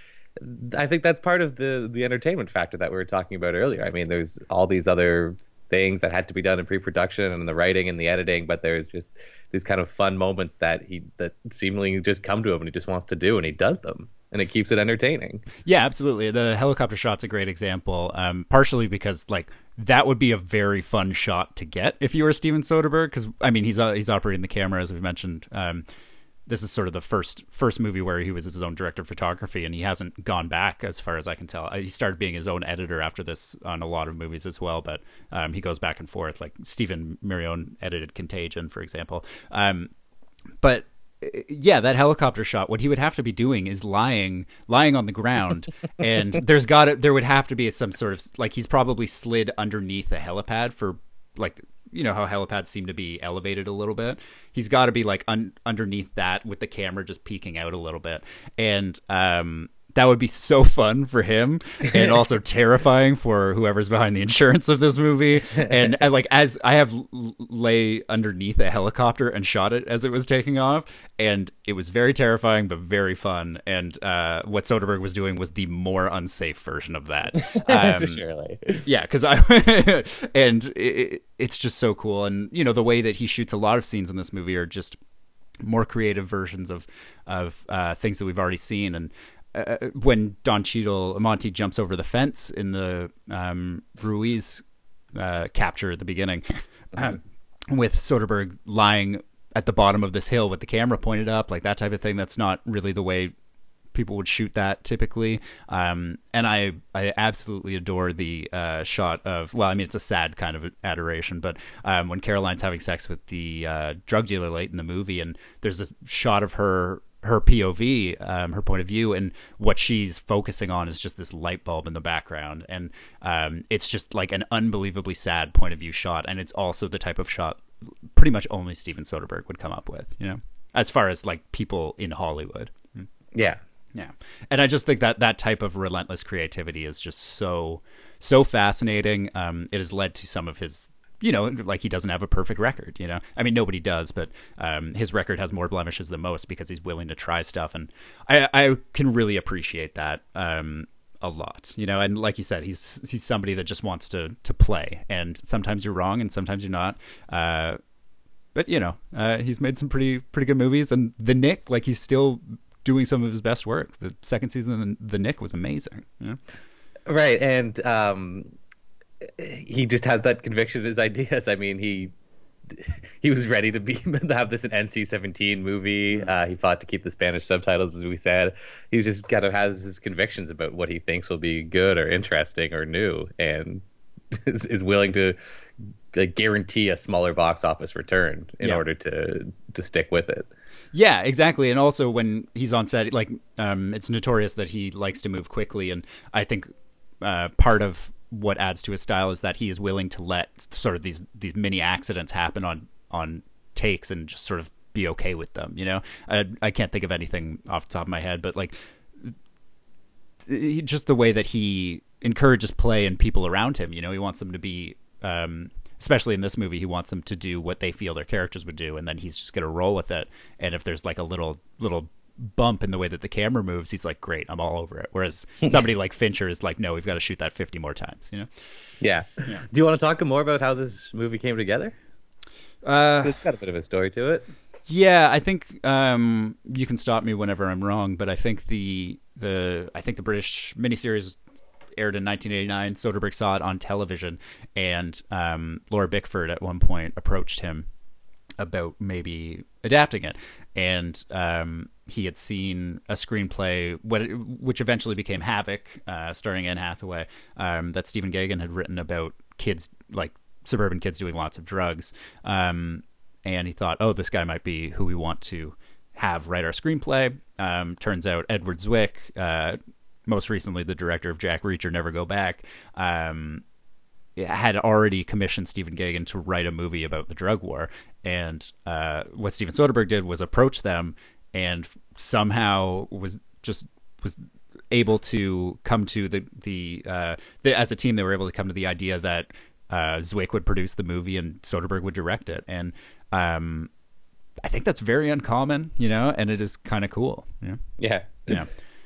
I think that's part of the the entertainment factor that we were talking about earlier. I mean, there's all these other things that had to be done in pre-production and the writing and the editing, but there's just these kind of fun moments that he that seemingly just come to him and he just wants to do, and he does them, and it keeps it entertaining. Yeah, absolutely. The helicopter shot's a great example, um, partially because like that would be a very fun shot to get if you were Steven Soderbergh. Because I mean, he's uh, he's operating the camera, as we've mentioned. Um, this is sort of the first first movie where he was his own director of photography, and he hasn't gone back as far as I can tell. Uh, He started being his own editor after this on a lot of movies as well, but um, he goes back and forth. Like Stephen Mirion edited Contagion, for example. Um, but yeah, that helicopter shot, what he would have to be doing is lying lying on the ground, and there's got to, there would have to be some sort of, like, he's probably slid underneath a helipad for, like, you know how helipads seem to be elevated a little bit. He's got to be like un- underneath that with the camera just peeking out a little bit, and um that would be so fun for him, and also terrifying for whoever's behind the insurance of this movie. And, and like, as I have l- lay underneath a helicopter and shot it as it was taking off, and it was very terrifying but very fun. And uh, what Soderbergh was doing was the more unsafe version of that. Um, Surely. yeah, because I and it, it's just so cool, and you know the way that he shoots a lot of scenes in this movie are just more creative versions of of uh, things that we've already seen. And uh, when Don Cheadle Monty jumps over the fence in the um, Ruiz uh, capture at the beginning, um, with Soderbergh lying at the bottom of this hill with the camera pointed up, like that type of thing. That's not really the way people would shoot that typically. Um, and I, I absolutely adore the uh, shot of, well, I mean, it's a sad kind of adoration, but um, when Caroline's having sex with the uh, drug dealer late in the movie, and there's a shot of her, her P O V, um, her point of view, and what she's focusing on is just this light bulb in the background. And um, it's just like an unbelievably sad point of view shot. And it's also the type of shot pretty much only Steven Soderbergh would come up with, you know, as far as like people in Hollywood. Yeah. Yeah. And I just think that that type of relentless creativity is just so, so fascinating. Um, it has led to some of his, you know, like he doesn't have a perfect record, you know, I mean, nobody does, but um, his record has more blemishes than most because he's willing to try stuff. And I, I can really appreciate that um, a lot, you know, and like you said, he's, he's somebody that just wants to, to play, and sometimes you're wrong and sometimes you're not. Uh, but you know, uh, he's made some pretty, pretty good movies, and The Knick, like he's still doing some of his best work. The second season of The Knick was amazing. You know? Right, and um, he just has that conviction in his ideas. I mean, he he was ready to be to have this an N C seventeen movie. Uh, he fought to keep the Spanish subtitles, as we said. He just kind of has his convictions about what he thinks will be good or interesting or new, and is, is willing to like, guarantee a smaller box office return in Yeah. order to to stick with it. Yeah, exactly. And also when he's on set, like um, it's notorious that he likes to move quickly. And I think uh, part of what adds to his style is that he is willing to let sort of these these mini accidents happen on on takes and just sort of be okay with them. You know, I, I can't think of anything off the top of my head, but like he, just the way that he encourages play and people around him. You know, he wants them to be, um, especially in this movie, he wants them to do what they feel their characters would do, and then he's just going to roll with it. And if there's like a little little bump in the way that the camera moves, he's like, great, I'm all over it. Whereas somebody like Fincher is like, no, we've got to shoot that fifty more times, you know? Yeah. yeah. Do you want to talk more about how this movie came together? Uh, it's got a bit of a story to it. Yeah, I think um, you can stop me whenever I'm wrong, but I think the the I think the British miniseries aired in nineteen eighty-nine. Soderbergh saw it on television, and um, Laura Bickford at one point approached him about maybe adapting it, and um, he had seen a screenplay, what which eventually became Havoc, uh, starring Anne Hathaway, um, that Stephen Gaghan had written about kids, like suburban kids doing lots of drugs. Um, and he thought, oh, this guy might be who we want to have write our screenplay. Um, turns out Edward Zwick, uh, most recently the director of Jack Reacher, Never Go Back, um, had already commissioned Stephen Gaghan to write a movie about the drug war. And uh, what Steven Soderbergh did was approach them, and somehow was just was able to come to the the, uh, the as a team they were able to come to the idea that uh, Zwick would produce the movie and Soderbergh would direct it. And um, I think that's very uncommon, you know, and it is kind of cool. You know? Yeah, yeah.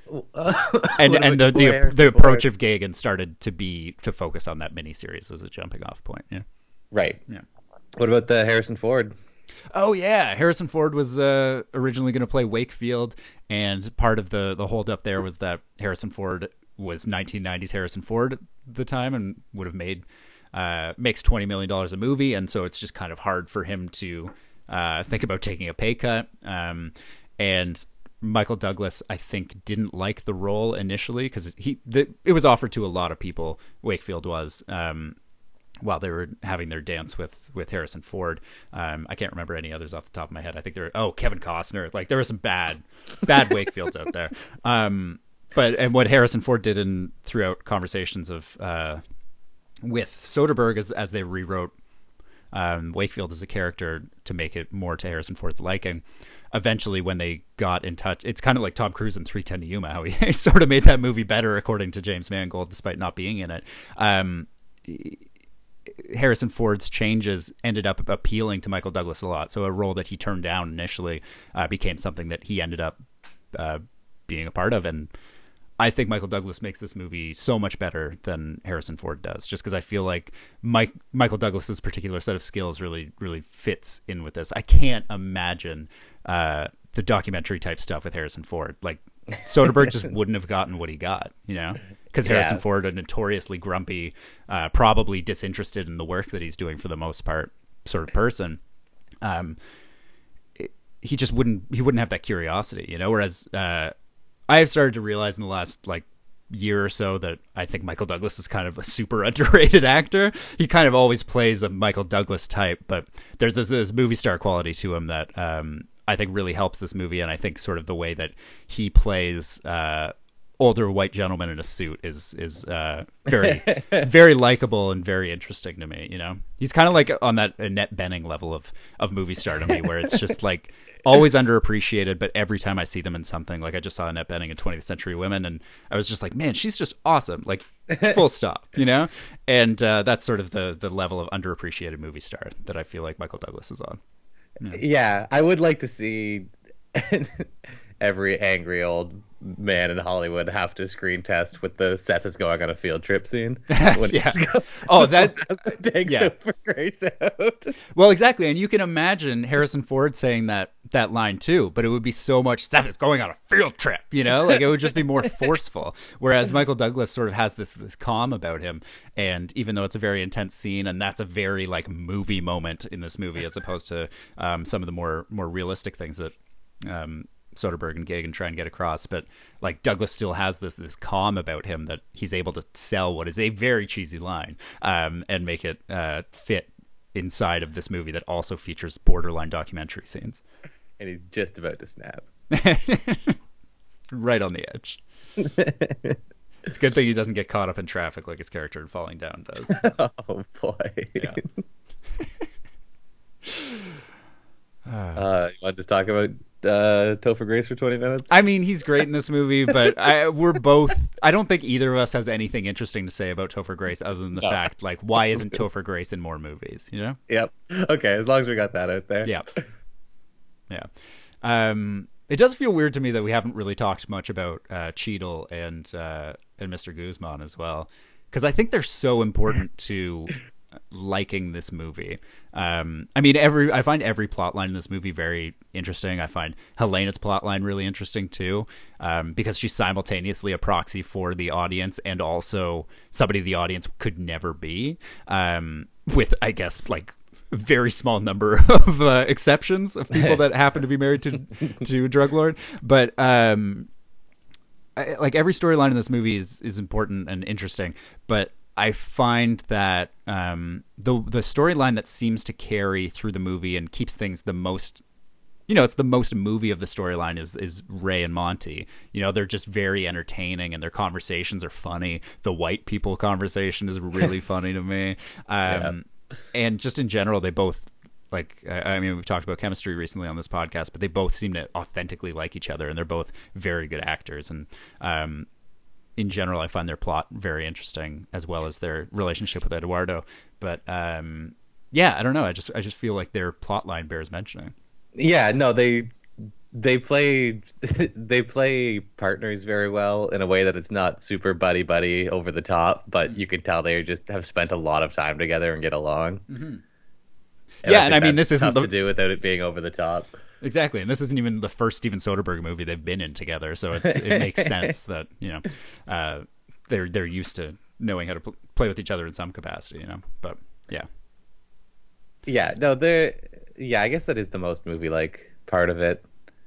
and and the the, the approach of Gaghan started to be to focus on that miniseries as a jumping off point. Yeah, right. Yeah. What about the Harrison Ford? Oh yeah, Harrison Ford was uh, originally going to play Wakefield, and part of the the hold up there was that Harrison Ford was nineteen nineties Harrison Ford at the time and would have made uh, makes twenty million dollars a movie, and so it's just kind of hard for him to uh, think about taking a pay cut. Um, and Michael Douglas, I think, didn't like the role initially because he the, it was offered to a lot of people. Wakefield was. Um, while they were having their dance with, with Harrison Ford. Um, I can't remember any others off the top of my head. I think there were, oh, Kevin Costner. Like, there were some bad, bad Wakefields out there. Um, but, and what Harrison Ford did in throughout conversations of, uh, with Soderbergh as, as they rewrote, um, Wakefield as a character to make it more to Harrison Ford's liking. Eventually, when they got in touch, it's kind of like Tom Cruise in three ten to Yuma, how he sort of made that movie better, according to James Mangold, despite not being in it. Um, Harrison Ford's changes ended up appealing to Michael Douglas a lot. So a role that he turned down initially uh, became something that he ended up uh, being a part of. And I think Michael Douglas makes this movie so much better than Harrison Ford does, just because I feel like Mike, Michael Douglas's particular set of skills really, really fits in with this. I can't imagine uh, the documentary type stuff with Harrison Ford. Like, Soderbergh just wouldn't have gotten what he got, you know? Because Harrison yeah. Ford, a notoriously grumpy, uh, probably disinterested in the work that he's doing for the most part, sort of person. Um, it, he just wouldn't. He wouldn't have that curiosity, you know. Whereas uh, I have started to realize in the last like year or so that I think Michael Douglas is kind of a super underrated actor. He kind of always plays a Michael Douglas type, but there's this, this movie star quality to him that um, I think really helps this movie, and I think sort of the way that he plays. Uh, older white gentleman in a suit is is uh, very very likable and very interesting to me. You know, he's kind of like on that Annette Bening level of of movie star to me, where it's just like always underappreciated, but every time I see them in something, like I just saw Annette Bening in twentieth Century Women, and I was just like, man, she's just awesome, like full stop, you know. And uh, that's sort of the the level of underappreciated movie star that I feel like Michael Douglas is on. Yeah, yeah I would like to see every angry old man in Hollywood have to screen test with the Seth is going on a field trip scene. When yeah. Oh, that takes yeah. over Grace out. Well, exactly, and you can imagine Harrison Ford saying that that line too, but it would be so much Seth is going on a field trip, you know, like it would just be more forceful. Whereas Michael Douglas sort of has this this calm about him, and even though it's a very intense scene, and that's a very like movie moment in this movie, as opposed to um, some of the more more realistic things that. Um, Soderbergh and Gaghan try and get across, but like Douglas still has this this calm about him that he's able to sell what is a very cheesy line um, and make it uh, fit inside of this movie that also features borderline documentary scenes. And he's just about to snap. Right on the edge. It's a good thing he doesn't get caught up in traffic like his character in Falling Down does. Oh boy. Yeah. uh, you want to talk about uh, Topher Grace for twenty minutes? I mean, he's great in this movie, but I, we're both. I don't think either of us has anything interesting to say about Topher Grace other than the No. fact, like, why isn't Topher Grace in more movies? You know? Yep. Okay, as long as we got that out there. Yeah. Yeah. Um, it does feel weird to me that we haven't really talked much about uh, Cheadle and uh, and Mister Guzman as well, because I think they're so important to liking this movie. Um, I mean, every I find every plot line in this movie very interesting. I find Helena's plot line really interesting too, um, because she's simultaneously a proxy for the audience and also somebody the audience could never be, um, with, I guess, like a very small number of uh, exceptions of people that happen to be married to to a drug lord. But um, I, like every storyline in this movie is is important and interesting, but I find that um, the the storyline that seems to carry through the movie and keeps things the most, you know, it's the most movie of the storyline is is Ray and Monty. You know, they're just very entertaining and their conversations are funny. The white people conversation is really funny to me. Um, yeah. And just in general, they both, like, I mean, we've talked about chemistry recently on this podcast, but they both seem to authentically like each other, and they're both very good actors. And um, in general, I find their plot very interesting, as well as their relationship with Eduardo. But um, yeah, I don't know. I just I just feel like their plot line bears mentioning. Yeah, no, they they play they play partners very well in a way that it's not super buddy buddy over the top, but mm-hmm. you can tell they just have spent a lot of time together and get along. Mm-hmm. And yeah, I and I mean, this isn't tough the... to do without it being over the top. Exactly, and this isn't even the first Steven Soderbergh movie they've been in together, so it's, it makes sense that, you know, uh, they're they're used to knowing how to pl- play with each other in some capacity, you know. But yeah, yeah, no, they're yeah, I guess that is the most movie-like part of it.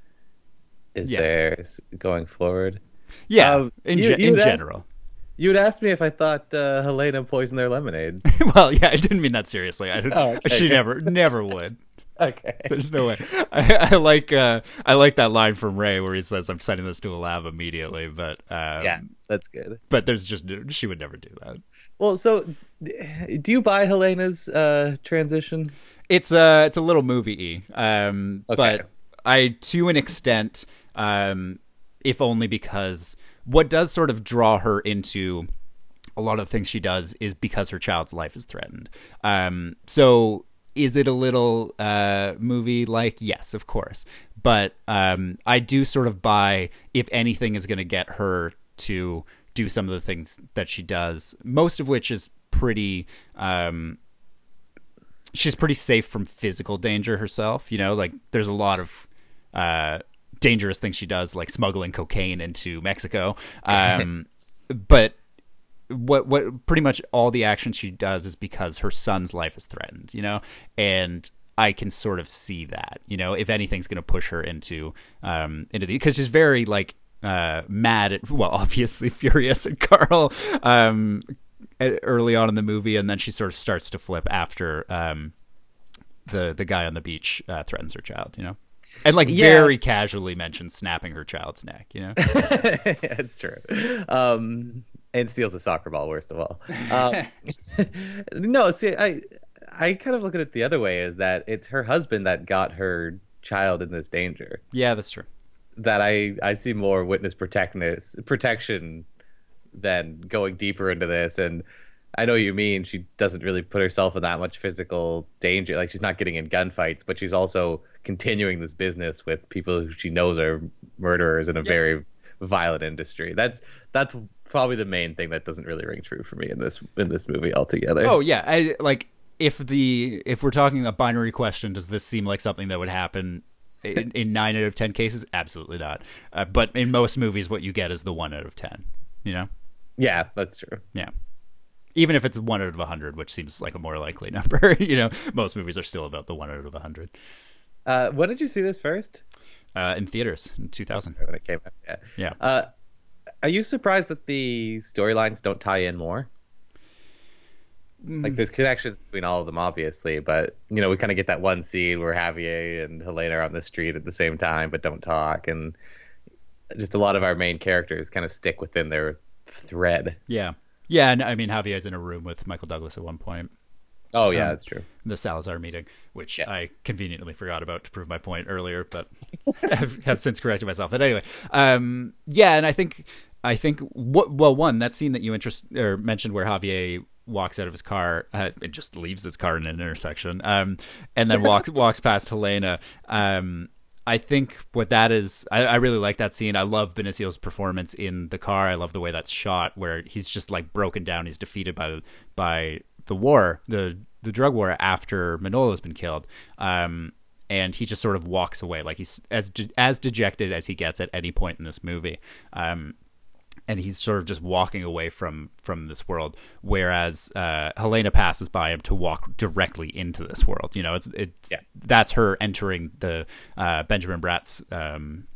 Is yeah. there going forward? Yeah, um, in you, ge- in asked, general. You would ask me if I thought uh, Helena poisoned their lemonade. Well, yeah, I didn't mean that seriously. I didn't, oh, okay. She never, never would. Okay. There's no way. I, I like uh, I like that line from Ray where he says, "I'm sending this to a lab immediately." But um, yeah, that's good. But there's just she would never do that. Well, so do you buy Helena's uh, transition? It's a it's a little movie-y, um, okay. but I to an extent, um, if only because what does sort of draw her into a lot of things she does is because her child's life is threatened. Um, so is it a little uh, movie like? Yes, of course. But um, I do sort of buy if anything is going to get her to do some of the things that she does, most of which is pretty... Um, she's pretty safe from physical danger herself. You know, like there's a lot of uh, dangerous things she does, like smuggling cocaine into Mexico. Um, but what what pretty much all the action she does is because her son's life is threatened. You know, and I can sort of see that. You know, if anything's going to push her into um, into the, because she's very like uh, mad at, well, obviously furious at Carl. Um, early on in the movie, and then she sort of starts to flip after um, the the guy on the beach uh, threatens her child, you know, and like yeah. very casually mentions snapping her child's neck, you know. It's true, um, and steals a soccer ball, worst of all. Um, no, see, I I kind of look at it the other way, is that it's her husband that got her child in this danger. Yeah, that's true. That I I see more witness protectness protection than going deeper into this. And I know you mean she doesn't really put herself in that much physical danger. Like she's not getting in gunfights, but she's also continuing this business with people who she knows are murderers in a yeah. very violent industry. That's that's probably the main thing that doesn't really ring true for me in this in this movie altogether. Oh yeah, I like if the if we're talking a binary question, does this seem like something that would happen in, in nine out of ten cases? Absolutely not. Uh, but in most movies, what you get is the one out of ten. You know. Yeah, that's true. Yeah. Even if it's one out of a hundred, which seems like a more likely number, you know, most movies are still about the one out of a hundred. Uh, when did you see this first? Uh, in theaters in two thousand. When it came out, yeah. Yeah. Uh, are you surprised that the storylines don't tie in more? Mm. Like, there's connections between all of them, obviously, but, you know, we kind of get that one scene where Javier and Helena are on the street at the same time, but don't talk, and just a lot of our main characters kind of stick within their thread. Yeah. Yeah, and I mean, Javier's in a room with Michael Douglas at one point. Oh yeah, Um, that's true. the Salazar meeting, which Yeah. I conveniently forgot about to prove my point earlier, but have, have since corrected myself. But anyway, um, yeah, and I think I think what well, one that scene that you interest or mentioned where Javier walks out of his car, uh, it just leaves his car in an intersection, um, and then walks walks past Helena. Um, I think what that is, I, I really like that scene. I love Benicio's performance in the car. I love the way that's shot, where he's just like broken down. He's defeated by by the war, the the drug war after Manolo's been killed, um, and he just sort of walks away, like he's as de- as dejected as he gets at any point in this movie. Um, and he's sort of just walking away from from this world, whereas uh, Helena passes by him to walk directly into this world. You know, it's it's Yeah. that's her entering the uh, Benjamin Bratt's. Um,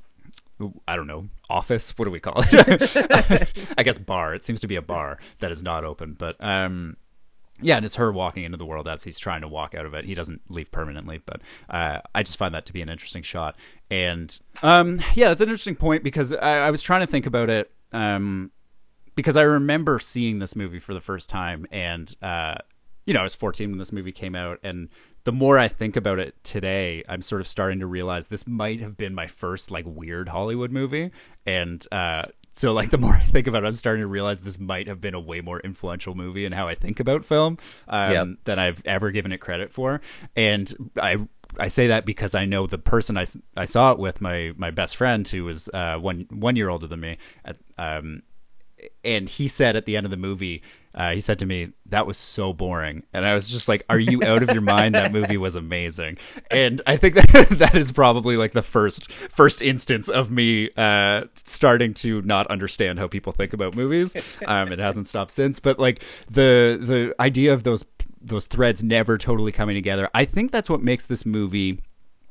I don't know, office. What do we call it? I guess bar. It seems to be a bar that is not open, but um, yeah, and it's her walking into the world as he's trying to walk out of it. He doesn't leave permanently, but uh, I just find that to be an interesting shot. And um, yeah, that's an interesting point because I, I was trying to think about it um, because I remember seeing this movie for the first time, and uh, you know, I was fourteen when this movie came out, and the more I think about it today, I'm sort of starting to realize this might have been my first like weird Hollywood movie, and uh, so like the more I think about it, I'm starting to realize this might have been a way more influential movie in how I think about film um, Yep. than I've ever given it credit for. And I I say that because I know the person I, I saw it with, my my best friend who was uh, one one year older than me, at, um, and he said at the end of the movie, uh, he said to me, "That was so boring," and I was just like, "Are you out of your mind? That movie was amazing." And I think that that is probably like the first first instance of me uh, starting to not understand how people think about movies. Um, it hasn't stopped since, but like the the idea of those those threads never totally coming together, I think that's what makes this movie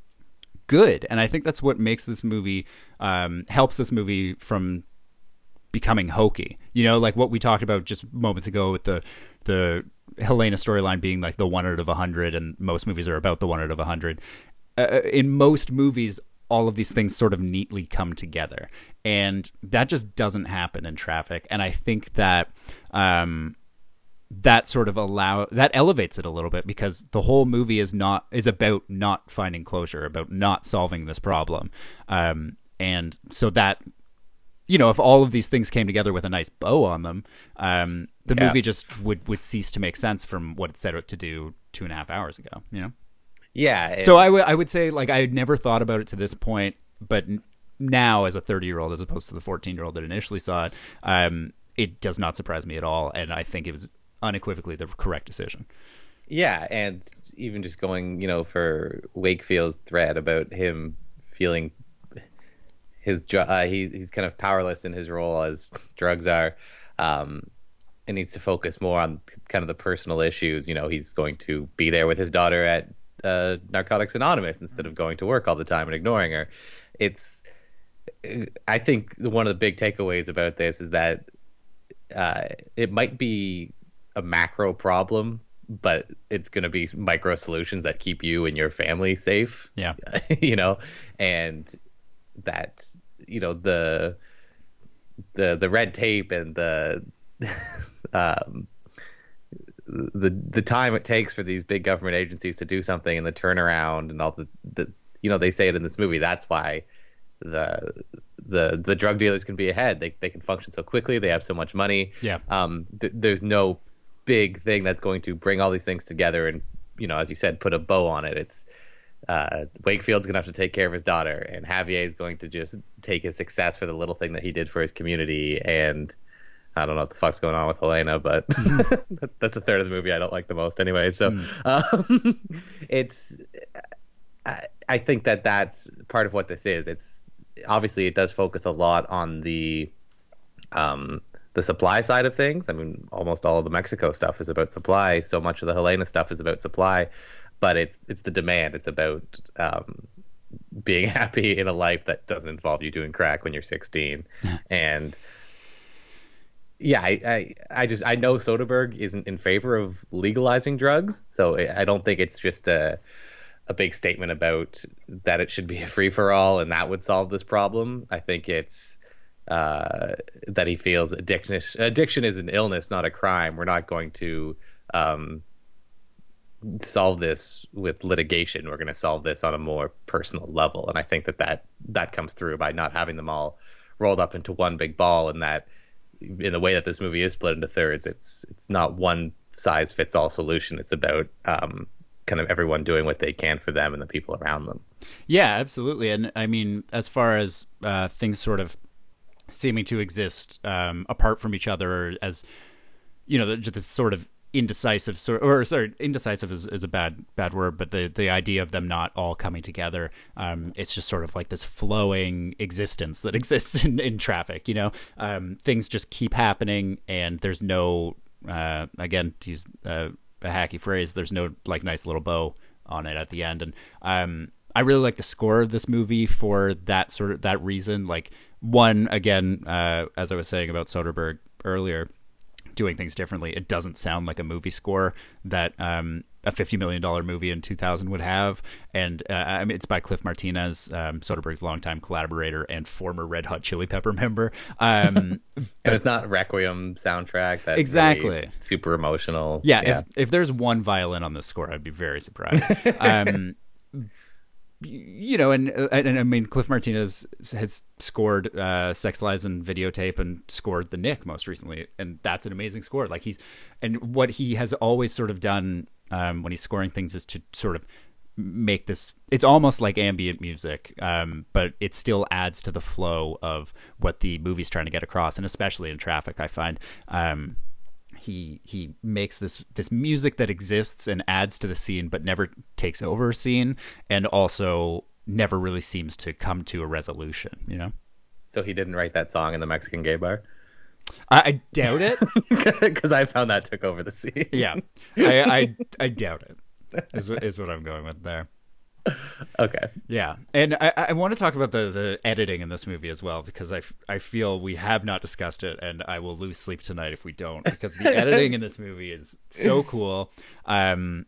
good, and I think that's what makes this movie um, helps this movie from becoming hokey. You know, like what we talked about just moments ago with the the Helena storyline being like the one out of a hundred, and most movies are about the one out of a hundred. Uh, in most movies, all of these things sort of neatly come together, and that just doesn't happen in Traffic. And I think that um, that sort of allow that elevates it a little bit, because the whole movie is not is about not finding closure, about not solving this problem, um, and so that. You know, if all of these things came together with a nice bow on them, um, the Yeah. movie just would, would cease to make sense from what it set out to do two and a half hours ago, you know? Yeah. And So I would I would say, like, I had never thought about it to this point, but n- now as a thirty-year-old, as opposed to the fourteen-year-old that initially saw it, um, it does not surprise me at all, and I think it was unequivocally the correct decision. Yeah, and even just going, you know, for Wakefield's thread about him feeling his dr- uh, he he's kind of powerless in his role as drugs are, um, and needs to focus more on kind of the personal issues. You know, he's going to be there with his daughter at uh, Narcotics Anonymous instead of going to work all the time and ignoring her. It's I think one of the big takeaways about this is that uh, it might be a macro problem, but it's going to be micro solutions that keep you and your family safe. Yeah. You know, and that, you know, the the the red tape and the um the the time it takes for these big government agencies to do something, and the turnaround and all the, the you know, they say it in this movie, that's why the the the drug dealers can be ahead. They they can function so quickly, they have so much money. Yeah. Um th- there's no big thing that's going to bring all these things together and, you know, as you said, put a bow on it. It's uh, Wakefield's gonna have to take care of his daughter, and Javier is going to just take his success for the little thing that he did for his community. And I don't know what the fuck's going on with Helena, but that's the third of the movie I don't like the most anyway. So Mm. um, it's I, I think that that's part of what this is. It's obviously it does focus a lot on the um, the supply side of things. I mean, almost all of the Mexico stuff is about supply. So much of the Helena stuff is about supply. But it's it's the demand. It's about um, being happy in a life that doesn't involve you doing crack when you're sixteen. And yeah, I, I I just I know Soderbergh isn't in favor of legalizing drugs, so I I don't think it's just a a big statement about that it should be a free for all and that would solve this problem. I think it's uh, that he feels addiction addiction is an illness, not a crime. We're not going to um, solve this with litigation. We're going to solve this on a more personal level. And I think that, that that comes through by not having them all rolled up into one big ball, and that in the way that this movie is split into thirds, it's it's not one size fits all solution. It's about um, kind of everyone doing what they can for them and the people around them. Yeah, absolutely. And I mean, as far as uh, things sort of seeming to exist um, apart from each other, as you know, just this sort of indecisive sort, or sorry, indecisive is, is a bad bad word, but the the idea of them not all coming together, um, it's just sort of like this flowing existence that exists in, in traffic. You know, um, things just keep happening, and there's no, uh, again, to use uh, a hacky phrase, there's no like nice little bow on it at the end, and um, I really like the score of this movie for that sort of that reason. Like one, again, uh, as I was saying about Soderbergh earlier, doing things differently. It doesn't sound like a movie score that um, a fifty million dollars movie in two thousand would have. And uh, I mean, it's by Cliff Martinez, um, Soderbergh's longtime collaborator and former Red Hot Chili Pepper member. Um, and it's not Requiem soundtrack. That's exactly. Really super emotional. Yeah. yeah. If, if there's one violin on this score, I'd be very surprised. um, you know, and, and and I mean, Cliff Martinez has scored uh, Sex, Lies, and Videotape, and scored The Knick most recently, and that's an amazing score. Like he's, and what he has always sort of done um, when he's scoring things is to sort of make this. It's almost like ambient music, um, but it still adds to the flow of what the movie's trying to get across, and especially in Traffic, I find. Um, He he makes this this music that exists and adds to the scene, but never takes over a scene, and also never really seems to come to a resolution. You know. So he didn't write that song in the Mexican gay bar? I, I doubt it, because I found that took over the scene. Yeah, I, I I doubt it. Is is what I'm going with there. Okay. Yeah, and I, I want to talk about the, the editing in this movie as well, because I, I feel we have not discussed it, and I will lose sleep tonight if we don't, because the editing in this movie is so cool. Um,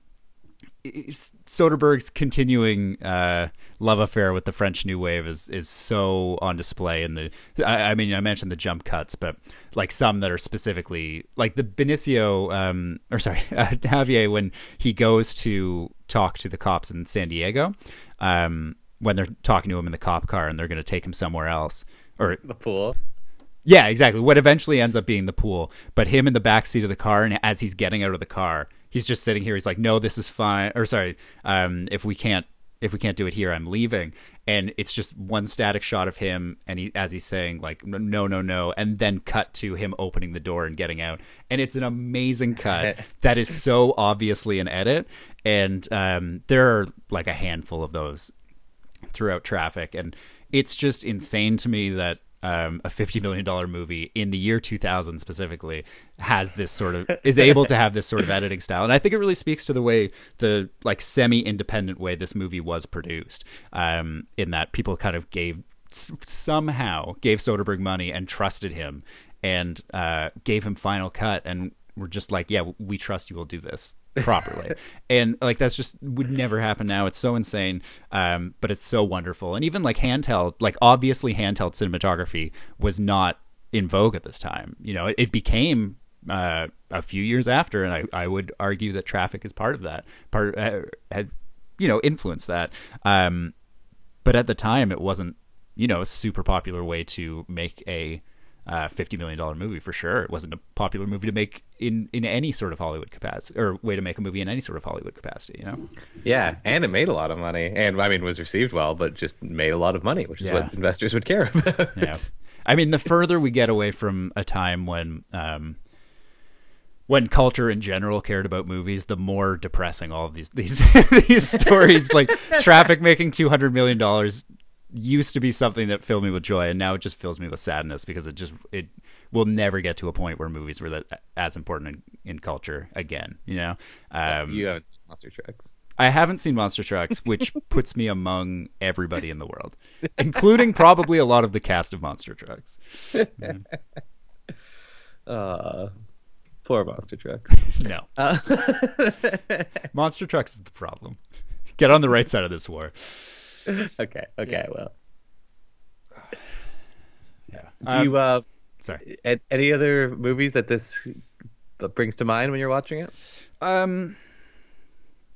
Soderbergh's continuing uh, love affair with the French New Wave is is so on display in the. I, I mean, I mentioned the jump cuts, but like some that are specifically like the Benicio, um, or sorry, uh, Javier, when he goes to talk to the cops in San Diego, um, when they're talking to him in the cop car and they're going to take him somewhere else, or the pool. Yeah, exactly. What eventually ends up being the pool, but him in the backseat of the car, and as he's getting out of the car, he's just sitting here. He's like, "No, this is fine." Or sorry, um, if we can't, if we can't do it here, I'm leaving. And it's just one static shot of him, and he, as he's saying, like, "No, no, no," and then cut to him opening the door and getting out. And it's an amazing cut that is so obviously an edit. And um, there are like a handful of those throughout Traffic, and it's just insane to me that. Um, a fifty million dollars movie in the year two thousand specifically has this sort of is able to have this sort of editing style, and I think it really speaks to the way the like semi-independent way this movie was produced. Um, in that people kind of gave somehow gave Soderbergh money and trusted him, and uh, gave him Final Cut, and were just like, yeah, we trust you will do this properly. And like that's just would never happen now. It's so insane, um but it's so wonderful. And even like handheld, like obviously handheld cinematography was not in vogue at this time. You know, it, it became uh a few years after, and I, I would argue that Traffic is part of that part uh, had you know influenced that, um but at the time it wasn't you know a super popular way to make a Uh, fifty million dollars movie for sure. It wasn't a popular movie to make in, in any sort of Hollywood capacity, or way to make a movie in any sort of Hollywood capacity, you know? Yeah, and it made a lot of money. And, I mean, was received well, but just made a lot of money, which is yeah. what investors would care about. Yeah. I mean, the further we get away from a time when... Um, when culture in general cared about movies, the more depressing all of these these these stories, like Traffic making two hundred million dollars used to be something that filled me with joy, and now it just fills me with sadness, because it just it will never get to a point where movies were that as important in, in culture again. You know, um, you haven't seen Monster Trucks. I haven't seen Monster Trucks, which puts me among everybody in the world, including probably a lot of the cast of Monster Trucks. Yeah. Uh, poor Monster Trucks. No, uh. Monster Trucks is the problem. Get on the right side of this war. Okay, okay, yeah. well. Yeah. Do um, you, uh, sorry. Any other movies that this brings to mind when you're watching it? Um,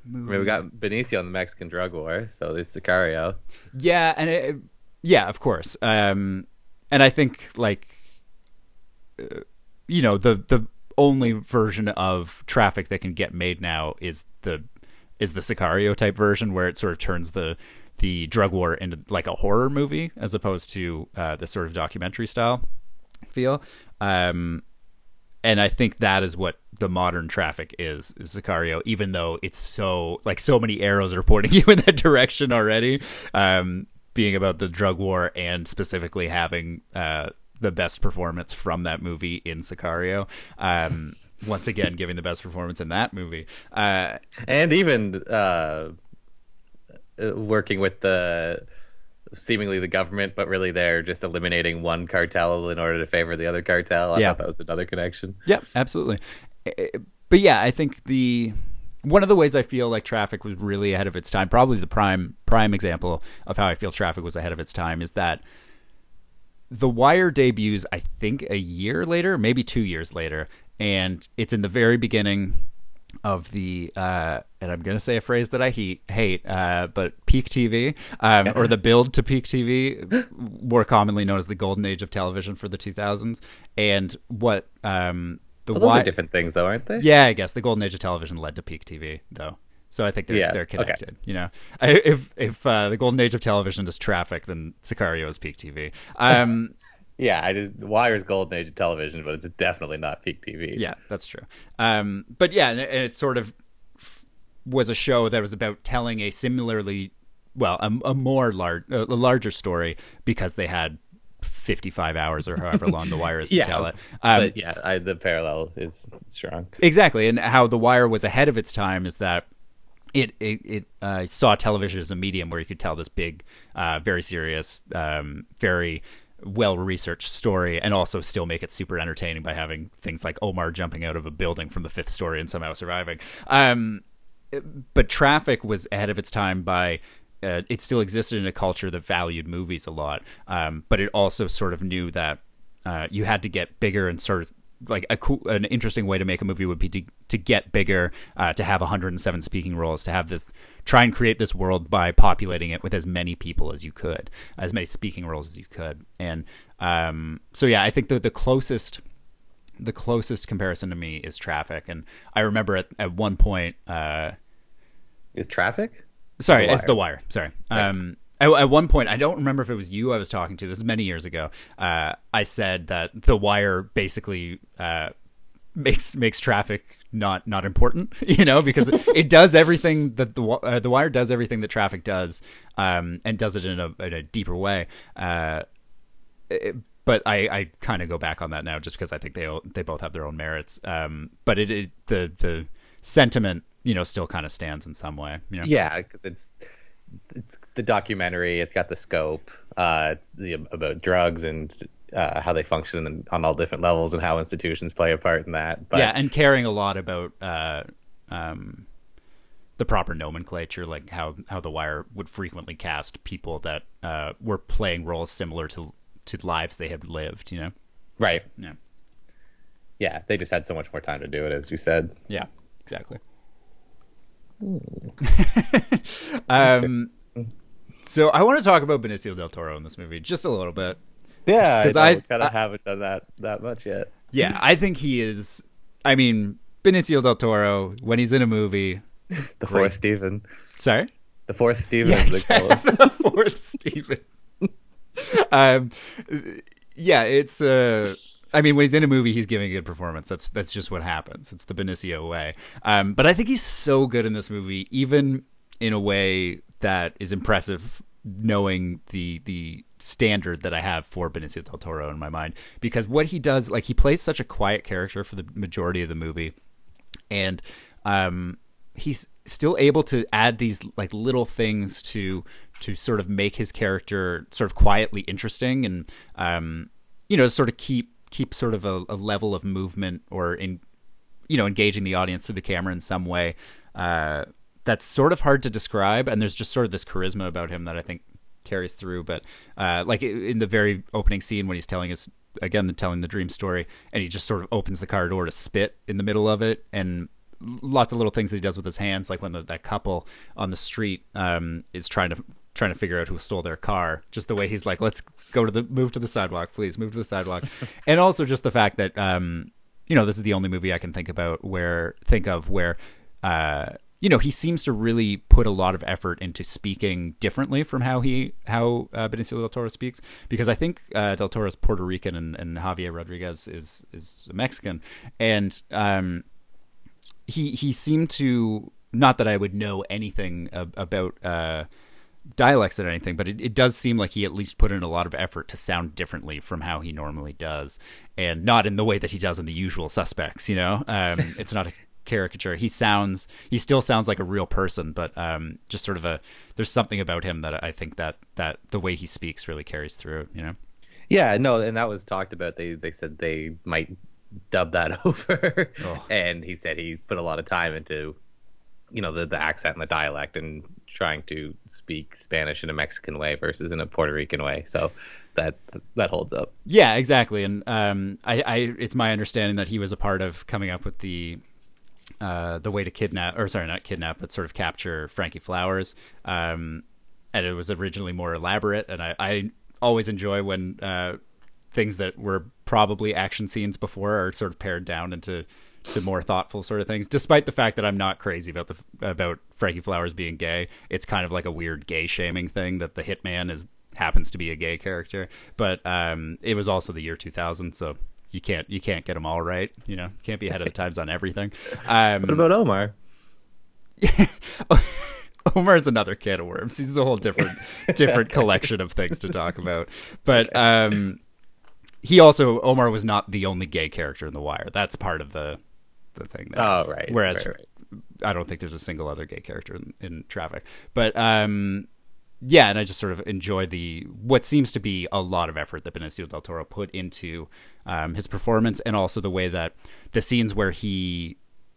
I mean, we got Benicio in the Mexican drug war, so there's Sicario. Yeah, and it, yeah, of course. Um, and I think like, uh, you know, the the only version of Traffic that can get made now is the is the Sicario type version, where it sort of turns the the drug war into like a horror movie as opposed to uh, the sort of documentary style feel. Um, and I think that is what the modern Traffic is, is Sicario, even though it's so like so many arrows are pointing you in that direction already. Um, being about the drug war and specifically having uh, the best performance from that movie in Sicario. Um, once again, giving the best performance in that movie. Uh, and even uh, working with the seemingly the government, but really they're just eliminating one cartel in order to favor the other cartel. I yeah. thought that was another connection. Yeah, absolutely. But yeah, I think the one of the ways I feel like Traffic was really ahead of its time, probably the prime prime example of how I feel Traffic was ahead of its time, is that The Wire debuts, I think, a year later, maybe two years later, and it's in the very beginning of the, uh, and I'm going to say a phrase that I hate, hate uh, but peak T V, um, or the build to peak T V, more commonly known as the golden age of television for the two thousands. And what... Um, the well, those wi- are different things, though, aren't they? Yeah, I guess the golden age of television led to peak T V, though. So I think they're yeah, they're connected. Okay. You know, I, if if uh, the golden age of television is Traffic, then Sicario is peak T V. Um, yeah, I just Wire's golden age of television, but it's definitely not peak T V. Yeah, that's true. Um, but yeah, and it, and it sort of f- was a show that was about telling a similarly, well, a, a more large, a larger story because they had fifty-five hours or however long The Wire is to yeah, tell it. Um, but yeah, I, the parallel is strong. Exactly, and how The Wire was ahead of its time is that it it, it uh, saw television as a medium where you could tell this big, uh, very serious, um, very well-researched story and also still make it super entertaining by having things like Omar jumping out of a building from the fifth story and somehow surviving. Um, but Traffic was ahead of its time by... Uh, it still existed in a culture that valued movies a lot, um, but it also sort of knew that uh, you had to get bigger and sort of like a cool, an interesting way to make a movie would be to, to get bigger, uh, to have one hundred seven speaking roles, to have this, try and create this world by populating it with as many people as you could, as many speaking roles as you could. And um, so, yeah, I think the, the closest, the closest comparison to me is Traffic. And I remember at, at one point, uh, is Traffic? Sorry, The it's The Wire. Sorry. Right. Um, at, at one point, I don't remember if it was you I was talking to. This is many years ago. Uh, I said that The Wire basically uh, makes makes Traffic not not important, you know, because it, it does everything that the uh, The Wire does everything that Traffic does, um, and does it in a in a deeper way. Uh, it, but I, I kind of go back on that now, just because I think they they both have their own merits. Um, but it, it the the sentiment, you know, still kind of stands in some way. You know? Yeah, because it's it's the documentary. It's got the scope. Uh, it's the, about drugs and uh, how they function in, on all different levels and how institutions play a part in that. But, yeah, and caring a lot about uh, um, the proper nomenclature, like how, how The Wire would frequently cast people that uh, were playing roles similar to to lives they had lived. You know, right? Yeah, yeah. They just had so much more time to do it, as you said. Yeah, exactly. um, so I want to talk about Benicio del Toro in this movie just a little bit. Yeah, because I, I kind I, of haven't done that that much yet. Yeah, I think he is. I mean, Benicio del Toro when he's in a movie, the great. fourth Steven. Sorry, the fourth Steven. Yeah, They call him. the fourth Steven. um, yeah, it's. Uh, I mean, when he's in a movie, he's giving a good performance. That's that's just what happens. It's the Benicio way. Um, but I think he's so good in this movie, even in a way that is impressive, knowing the the standard that I have for Benicio del Toro in my mind. Because what he does, like, he plays such a quiet character for the majority of the movie, and um, he's still able to add these like little things to to sort of make his character sort of quietly interesting, and um, you know, sort of keep. keep sort of a, a level of movement or in, you know, engaging the audience through the camera in some way. Uh, that's sort of hard to describe. And there's just sort of this charisma about him that I think carries through. But uh, like in the very opening scene when he's telling us, again, the telling the dream story, and he just sort of opens the car door to spit in the middle of it. And lots of little things that he does with his hands, like when the, that couple on the street um, is trying to trying to figure out who stole their car. Just the way he's like, let's go to the move to the sidewalk, please move to the sidewalk, and also just the fact that um, you know, this is the only movie I can think about where think of where. Uh, you know, he seems to really put a lot of effort into speaking differently from how he how uh, Benicio del Toro speaks, because I think uh, del Toro is Puerto Rican and, and Javier Rodriguez is is Mexican, and um, he he seemed to, not that I would know anything ab- about uh, dialects or anything, but it, it does seem like he at least put in a lot of effort to sound differently from how he normally does, and not in the way that he does in The Usual Suspects. You know, um, it's not a caricature. He sounds he still sounds like a real person, but um just sort of a there's something about him that I think that that the way he speaks really carries through, you know. Yeah, no, and that was talked about. They they said they might dub that over. Oh. And he said he put a lot of time into, you know, the the accent and the dialect and trying to speak Spanish in a Mexican way versus in a Puerto Rican way. So that that holds up. Yeah, exactly. And um I, I it's my understanding that he was a part of coming up with the Uh, the way to kidnap, or sorry, not kidnap, but sort of capture Frankie Flowers. Um, and it was originally more elaborate. And I, I always enjoy when uh, things that were probably action scenes before are sort of pared down into to more thoughtful sort of things. Despite the fact that I'm not crazy about the about Frankie Flowers being gay, it's kind of like a weird gay shaming thing that the hitman is happens to be a gay character. But um, it was also the year two thousand, so. You can't you can't get them all right, you know. You can't be ahead of the times on everything. Um, what about Omar? Omar is another can of worms. He's a whole different different collection of things to talk about. But um, he also Omar was not the only gay character in The Wire. That's part of the the thing. There. Oh right. Whereas right, right. I don't think there's a single other gay character in, in Traffic. But um, yeah, and I just sort of enjoy the what seems to be a lot of effort that Benicio del Toro put into um, his performance, and also the way that the scenes where he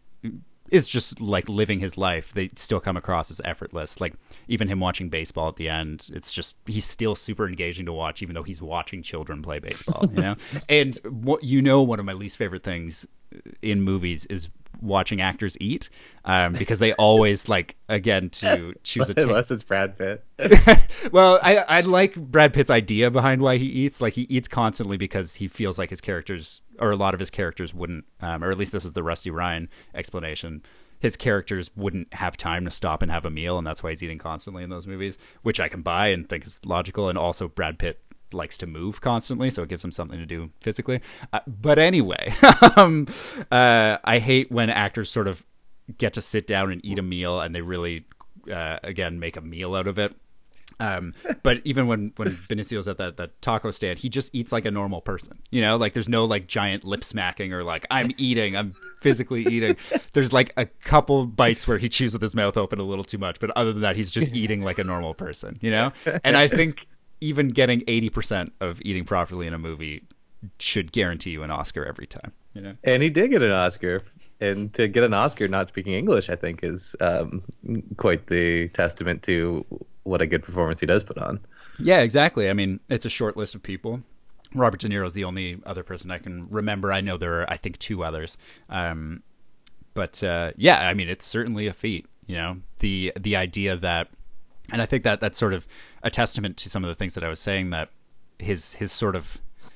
is just like living his life, they still come across as effortless. Like even him watching baseball at the end, it's just he's still super engaging to watch, even though he's watching children play baseball. You know, and what you know, one of my least favorite things in movies is watching actors eat, um, because they always like again to choose a. T- Unless it's Brad Pitt. Well, I I like Brad Pitt's idea behind why he eats. Like he eats constantly because he feels like his characters, or a lot of his characters, wouldn't, um, or at least this is the Rusty Ryan explanation. His characters wouldn't have time to stop and have a meal, and that's why he's eating constantly in those movies, which I can buy and think is logical. And also, Brad Pitt likes to move constantly, so it gives him something to do physically. Uh, but anyway, um, uh, I hate when actors sort of get to sit down and eat a meal, and they really, uh, again, make a meal out of it. Um, but even when, when Benicio's at that, that taco stand, he just eats like a normal person, you know, like there's no like giant lip smacking or like I'm eating, I'm physically eating. There's like a couple bites where he chews with his mouth open a little too much, but other than that, he's just eating like a normal person, you know? And I think even getting eighty percent of eating properly in a movie should guarantee you an Oscar every time, you know? And he did get an Oscar. And to get an Oscar not speaking English, I think, is um, quite the testament to what a good performance he does put on. Yeah, exactly. I mean, it's a short list of people. Robert De Niro is the only other person I can remember. I know there are, I think, two others. Um, but uh, yeah, I mean, it's certainly a feat. You know, the the idea that, and I think that that's sort of a testament to some of the things that I was saying, that his his sort of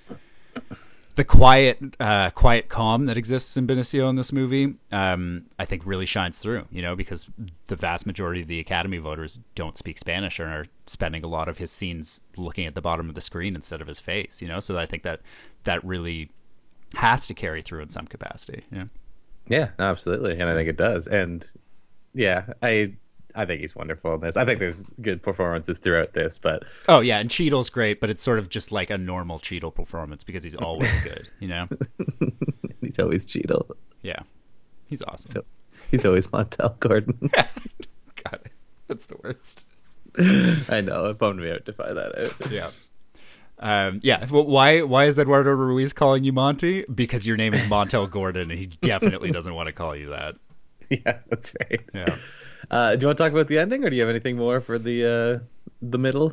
the quiet, uh, quiet calm that exists in Benicio in this movie, um, I think really shines through, you know, because the vast majority of the Academy voters don't speak Spanish and are spending a lot of his scenes looking at the bottom of the screen instead of his face, you know? So I think that that really has to carry through in some capacity, you know? Yeah, absolutely. And I think it does. And yeah, I... I think he's wonderful in this. I think there's good performances throughout this, but oh yeah, and Cheadle's great, but it's sort of just like a normal Cheadle performance because he's always good, you know. He's always Cheadle. Yeah, he's awesome. So, he's always Montel Gordon. God, that's the worst. I know, it bummed me out to find that out. Yeah. Um, yeah. Well, why why is Eduardo Ruiz calling you Monty? Because your name is Montel Gordon, and he definitely doesn't want to call you that. Yeah, that's right. Yeah. Uh, do you want to talk about the ending, or do you have anything more for the uh, the middle?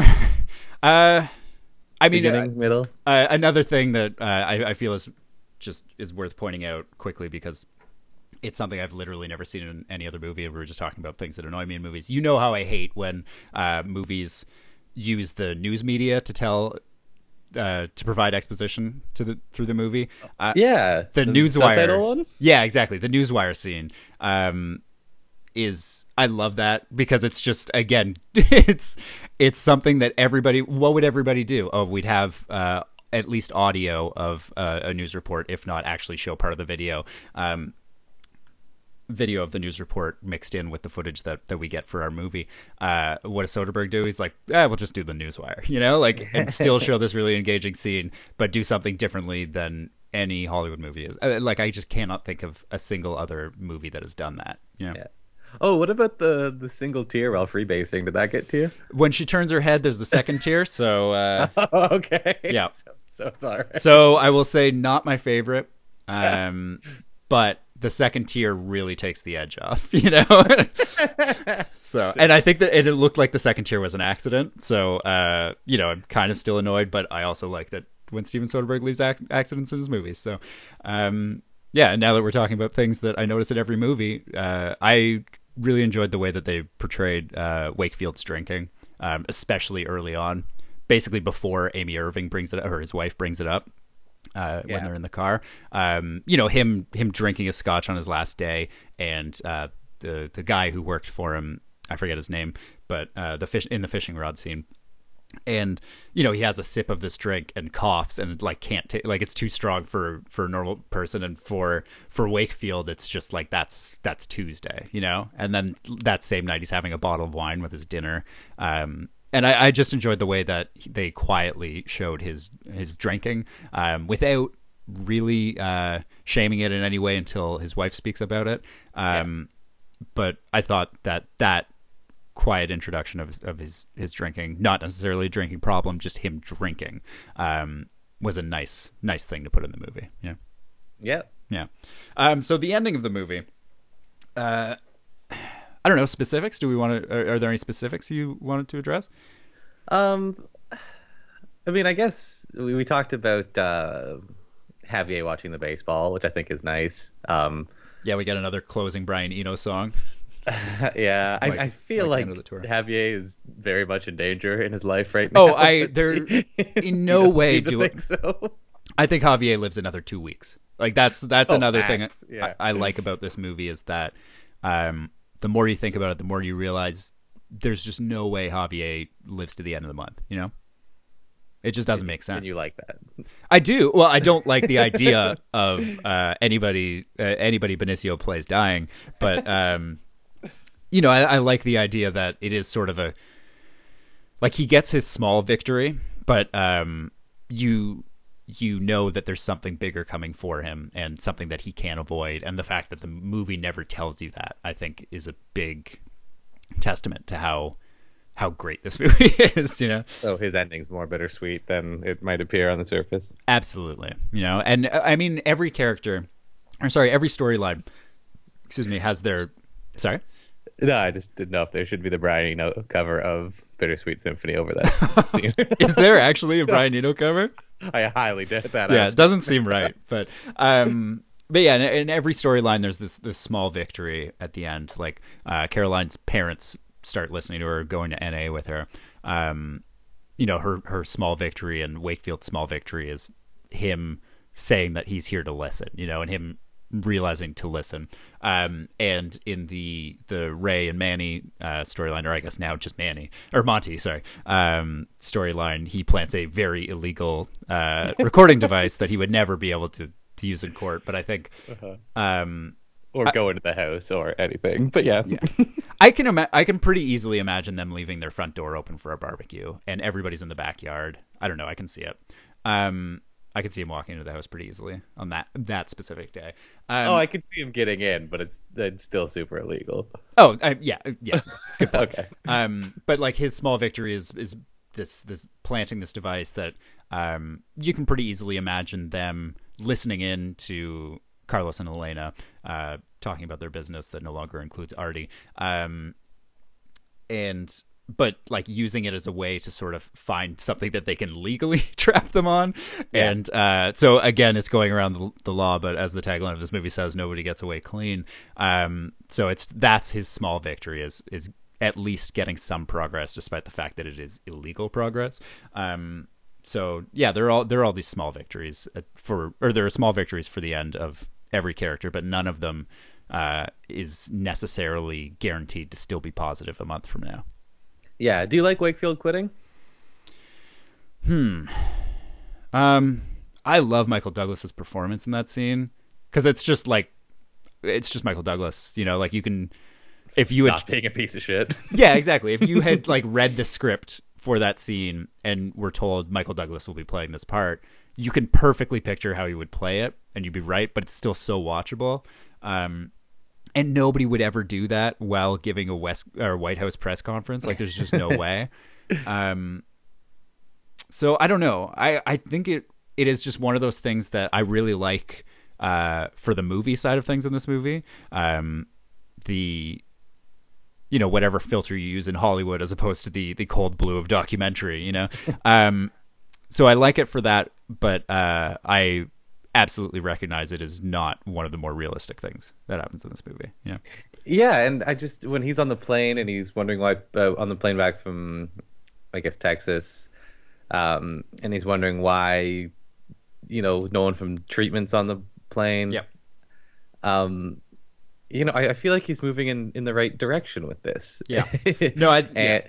uh, I mean, Beginning, uh, middle. Uh, another thing that uh, I, I feel is just is worth pointing out quickly, because It's something I've literally never seen in any other movie. We were just talking about things that annoy me in movies. You know how I hate when uh, movies use the news media to tell uh, to provide exposition to the through the movie. Uh, yeah, the, the Newswire subtitle one? Yeah, exactly. The Newswire scene um, is I love that because it's just again it's it's something that everybody. What would everybody do? Oh, we'd have. Uh, at least audio of uh, a news report, if not actually show part of the video. Um, video of the news report mixed in with the footage that, that we get for our movie. Uh, what does Soderbergh do? He's like, eh, we'll just do the Newswire, you know, like, and still show this really engaging scene, but do something differently than any Hollywood movie is. Uh, like, I just cannot think of a single other movie that has done that. You know? Yeah. Oh, what about the the single tear while freebasing? Did that get to you? When she turns her head, there's a second tear. So, uh, oh, okay. Yeah. So, so it's all right. So I will say not my favorite. Um, but the second tier really takes the edge off, you know? So, and I think that it looked like the second tier was an accident. So, uh, you know, I'm kind of still annoyed, but I also like that when Steven Soderbergh leaves ac- accidents in his movies. So, um, yeah, now that we're talking about things that I notice in every movie, uh, I really enjoyed the way that they portrayed uh, Wakefield's drinking, um, especially early on, basically before Amy Irving brings it, or his wife brings it up. Uh, Yeah. when they're in the car, um, you know, him him drinking a scotch on his last day, and uh, the the guy who worked for him, I forget his name, but uh, the fish in the fishing rod scene, and you know, he has a sip of this drink and coughs and like can't take, like it's too strong for for a normal person, and for for Wakefield it's just like that's that's Tuesday, you know. And then that same night he's having a bottle of wine with his dinner. Um, And I, I just enjoyed the way that they quietly showed his his drinking um, without really uh, shaming it in any way until his wife speaks about it. Um, yeah. But I thought that that quiet introduction of his, of his, his drinking, not necessarily a drinking problem, just him drinking, um, was a nice nice thing to put in the movie. Yeah. Yeah. Yeah. Um, so the ending of the movie. Uh, I don't know, specifics. Do we want to? Are, are there any specifics you wanted to address? Um, I mean, I guess we, we talked about uh, Javier watching the baseball, which I think is nice. Um, yeah, we got another closing Brian Eno song. yeah, Like- I, I feel like like, the end of the tour. Javier is very much in danger in his life right now. Oh, I there in no You don't way seem to do think so. I think Javier lives another two weeks. Like that's that's Oh, another facts, thing yeah. I, I like about this movie is that um, the more you think about it, the more you realize there's just no way Javier lives to the end of the month. You know, it just doesn't make sense. And you like that? I do. Well, I don't like the idea of uh, anybody uh, anybody Benicio plays dying, but um, you know, I, I like the idea that it is sort of a like he gets his small victory, but um, you you know that there's something bigger coming for him and something that he can't avoid, and the fact that the movie never tells you that, I think, is a big testament to how how great this movie is. You know. So his ending's more bittersweet than it might appear on the surface. Absolutely. You know, and uh, I mean, every character, or sorry, every storyline, excuse me, has their, sorry? No, I just didn't know if there should be the Brian Eno cover of Bittersweet Symphony over that. Is there actually a Brian Eno cover? I highly doubt that. Yeah, it doesn't seem right. But, um, but yeah, in, in every storyline, there's this, this small victory at the end. Like, uh, Caroline's parents start listening to her, going to N A with her. Um, you know, her, her small victory and Wakefield's small victory is him saying that he's here to listen, you know, and him realizing to listen. Um, and in the the Ray and Manny uh, storyline, or I guess now just Manny, or Monty, sorry, um, storyline, he plants a very illegal uh, recording device that he would never be able to, to use in court. But I think... Uh-huh. Um, or I, go into the house or anything. But yeah. yeah. I can ima- I can pretty easily imagine them leaving their front door open for a barbecue and everybody's in the backyard. I don't know. I can see it. Um, I could see him walking into the house pretty easily on that that specific day. Um, oh, I could see him getting in, but it's it's still super illegal. Oh, I, yeah, yeah. Good point. Okay. Um, but like his small victory is is this this planting this device that um you can pretty easily imagine them listening in to Carlos and Elena uh, talking about their business that no longer includes Artie. Um, and but like using it as a way to sort of find something that they can legally trap them on. Yeah. And uh, so again, it's going around the, the law, but as the tagline of this movie says, nobody gets away clean. Um, so it's that's his small victory is is at least getting some progress, despite the fact that it is illegal progress. Um, so yeah, they're all they're all these small victories for, or there are small victories for the end of every character, but none of them uh, is necessarily guaranteed to still be positive a month from now. Yeah. Do you like Wakefield quitting? Hmm. Um, I love Michael Douglas's performance in that scene because it's just like, it's just Michael Douglas. You know, like you can, if you had not being a piece of shit. Yeah, exactly. If you had like read the script for that scene and were told Michael Douglas will be playing this part, you can perfectly picture how he would play it, and you'd be right. But it's still so watchable. Um, And nobody would ever do that while giving a West or White House press conference. Like, there's just no way. Um, so I don't know. I, I think it it is just one of those things that I really like uh, for the movie side of things in this movie. Um, the you know whatever filter you use in Hollywood as opposed to the the cold blue of documentary. You know, um, so I like it for that. But uh, I. absolutely recognize it is not one of the more realistic things that happens in this movie. Yeah. Yeah. And I just, when he's on the plane and he's wondering why, uh, on the plane back from, I guess, Texas, um, and he's wondering why, you know, no one from treatment's on the plane. Yep. Um, you know, I, I feel like he's moving in, in the right direction with this. Yeah. No, I, and, yeah.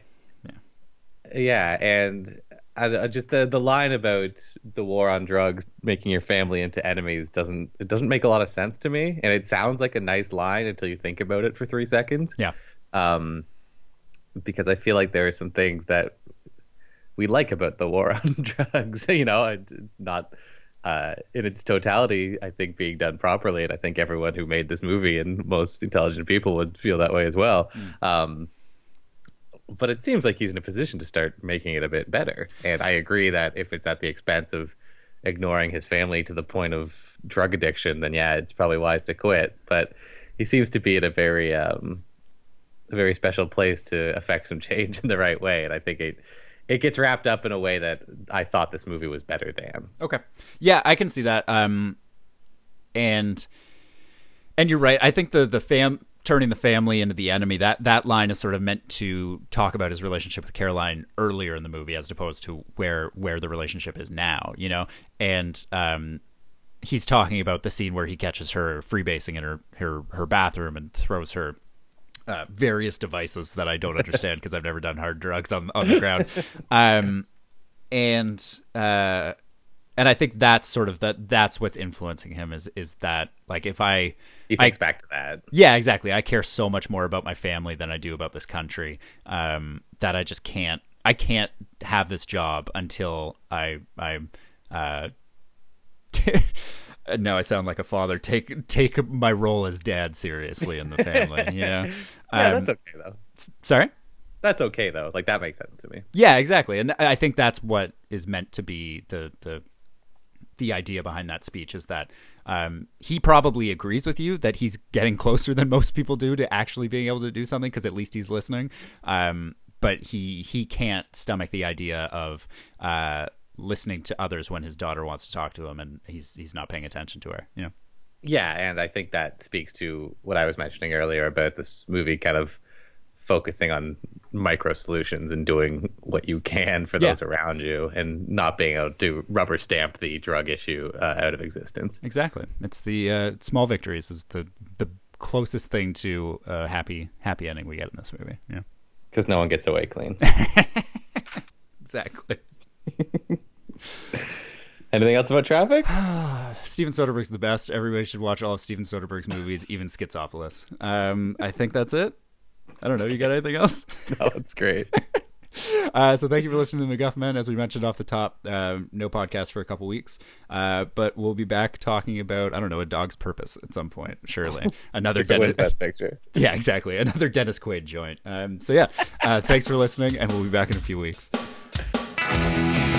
yeah. Yeah. And, I, I just the the line about the war on drugs making your family into enemies doesn't it doesn't make a lot of sense to me, and it sounds like a nice line until you think about it for three seconds. Yeah. Um, because I feel like there are some things that we like about the war on drugs. You know, it's, it's not uh, in its totality, I think, being done properly, and I think everyone who made this movie and most intelligent people would feel that way as well. Mm. Um, But it seems like he's in a position to start making it a bit better. And I agree that if it's at the expense of ignoring his family to the point of drug addiction, then yeah, it's probably wise to quit. But he seems to be in a very, um, a very special place to affect some change in the right way. And I think it, it gets wrapped up in a way that I thought this movie was better than. Okay. Yeah, I can see that. Um, and, and you're right. I think the, the fam, turning the family into the enemy, that that line is sort of meant to talk about his relationship with Caroline earlier in the movie as opposed to where where the relationship is now, you know. And um he's talking about the scene where he catches her freebasing in her her, her bathroom and throws her uh, various devices that I don't understand because I've never done hard drugs on on the ground. Um and uh And I think that's sort of that. That's what's influencing him is is that like if I he thinks I, back to that. Yeah, exactly. I care so much more about my family than I do about this country. Um, that I just can't. I can't have this job until I I. Uh, no, I sound like a father. Take take my role as dad seriously in the family. You know. Yeah, um, that's okay though. Sorry. That's okay though. Like that makes sense to me. Yeah, exactly. And I think that's what is meant to be the the. The idea behind that speech is that um, he probably agrees with you that he's getting closer than most people do to actually being able to do something because at least he's listening. Um, but he he can't stomach the idea of uh, listening to others when his daughter wants to talk to him and he's he's not paying attention to her. You know. Yeah, and I think that speaks to what I was mentioning earlier about this movie kind of focusing on micro solutions and doing what you can for those yeah. around you and not being able to rubber stamp the drug issue uh, out of existence. Exactly. It's the uh, small victories is the the closest thing to a happy happy ending we get in this movie. Yeah. Because no one gets away clean. Exactly. Anything else about Traffic? Steven Soderbergh's the best. Everybody should watch all of Steven Soderbergh's movies, even Schizopolis. Um, I think that's it. I don't know. You got anything else? No, it's great. uh, so thank you for listening to McGuff Men. As we mentioned off the top, uh, no podcast for a couple weeks, uh, but we'll be back talking about, I don't know, A Dog's Purpose at some point, surely. Another Dennis Best Picture. Yeah, exactly. Another Dennis Quaid joint. Um, so yeah, uh, thanks for listening, and we'll be back in a few weeks.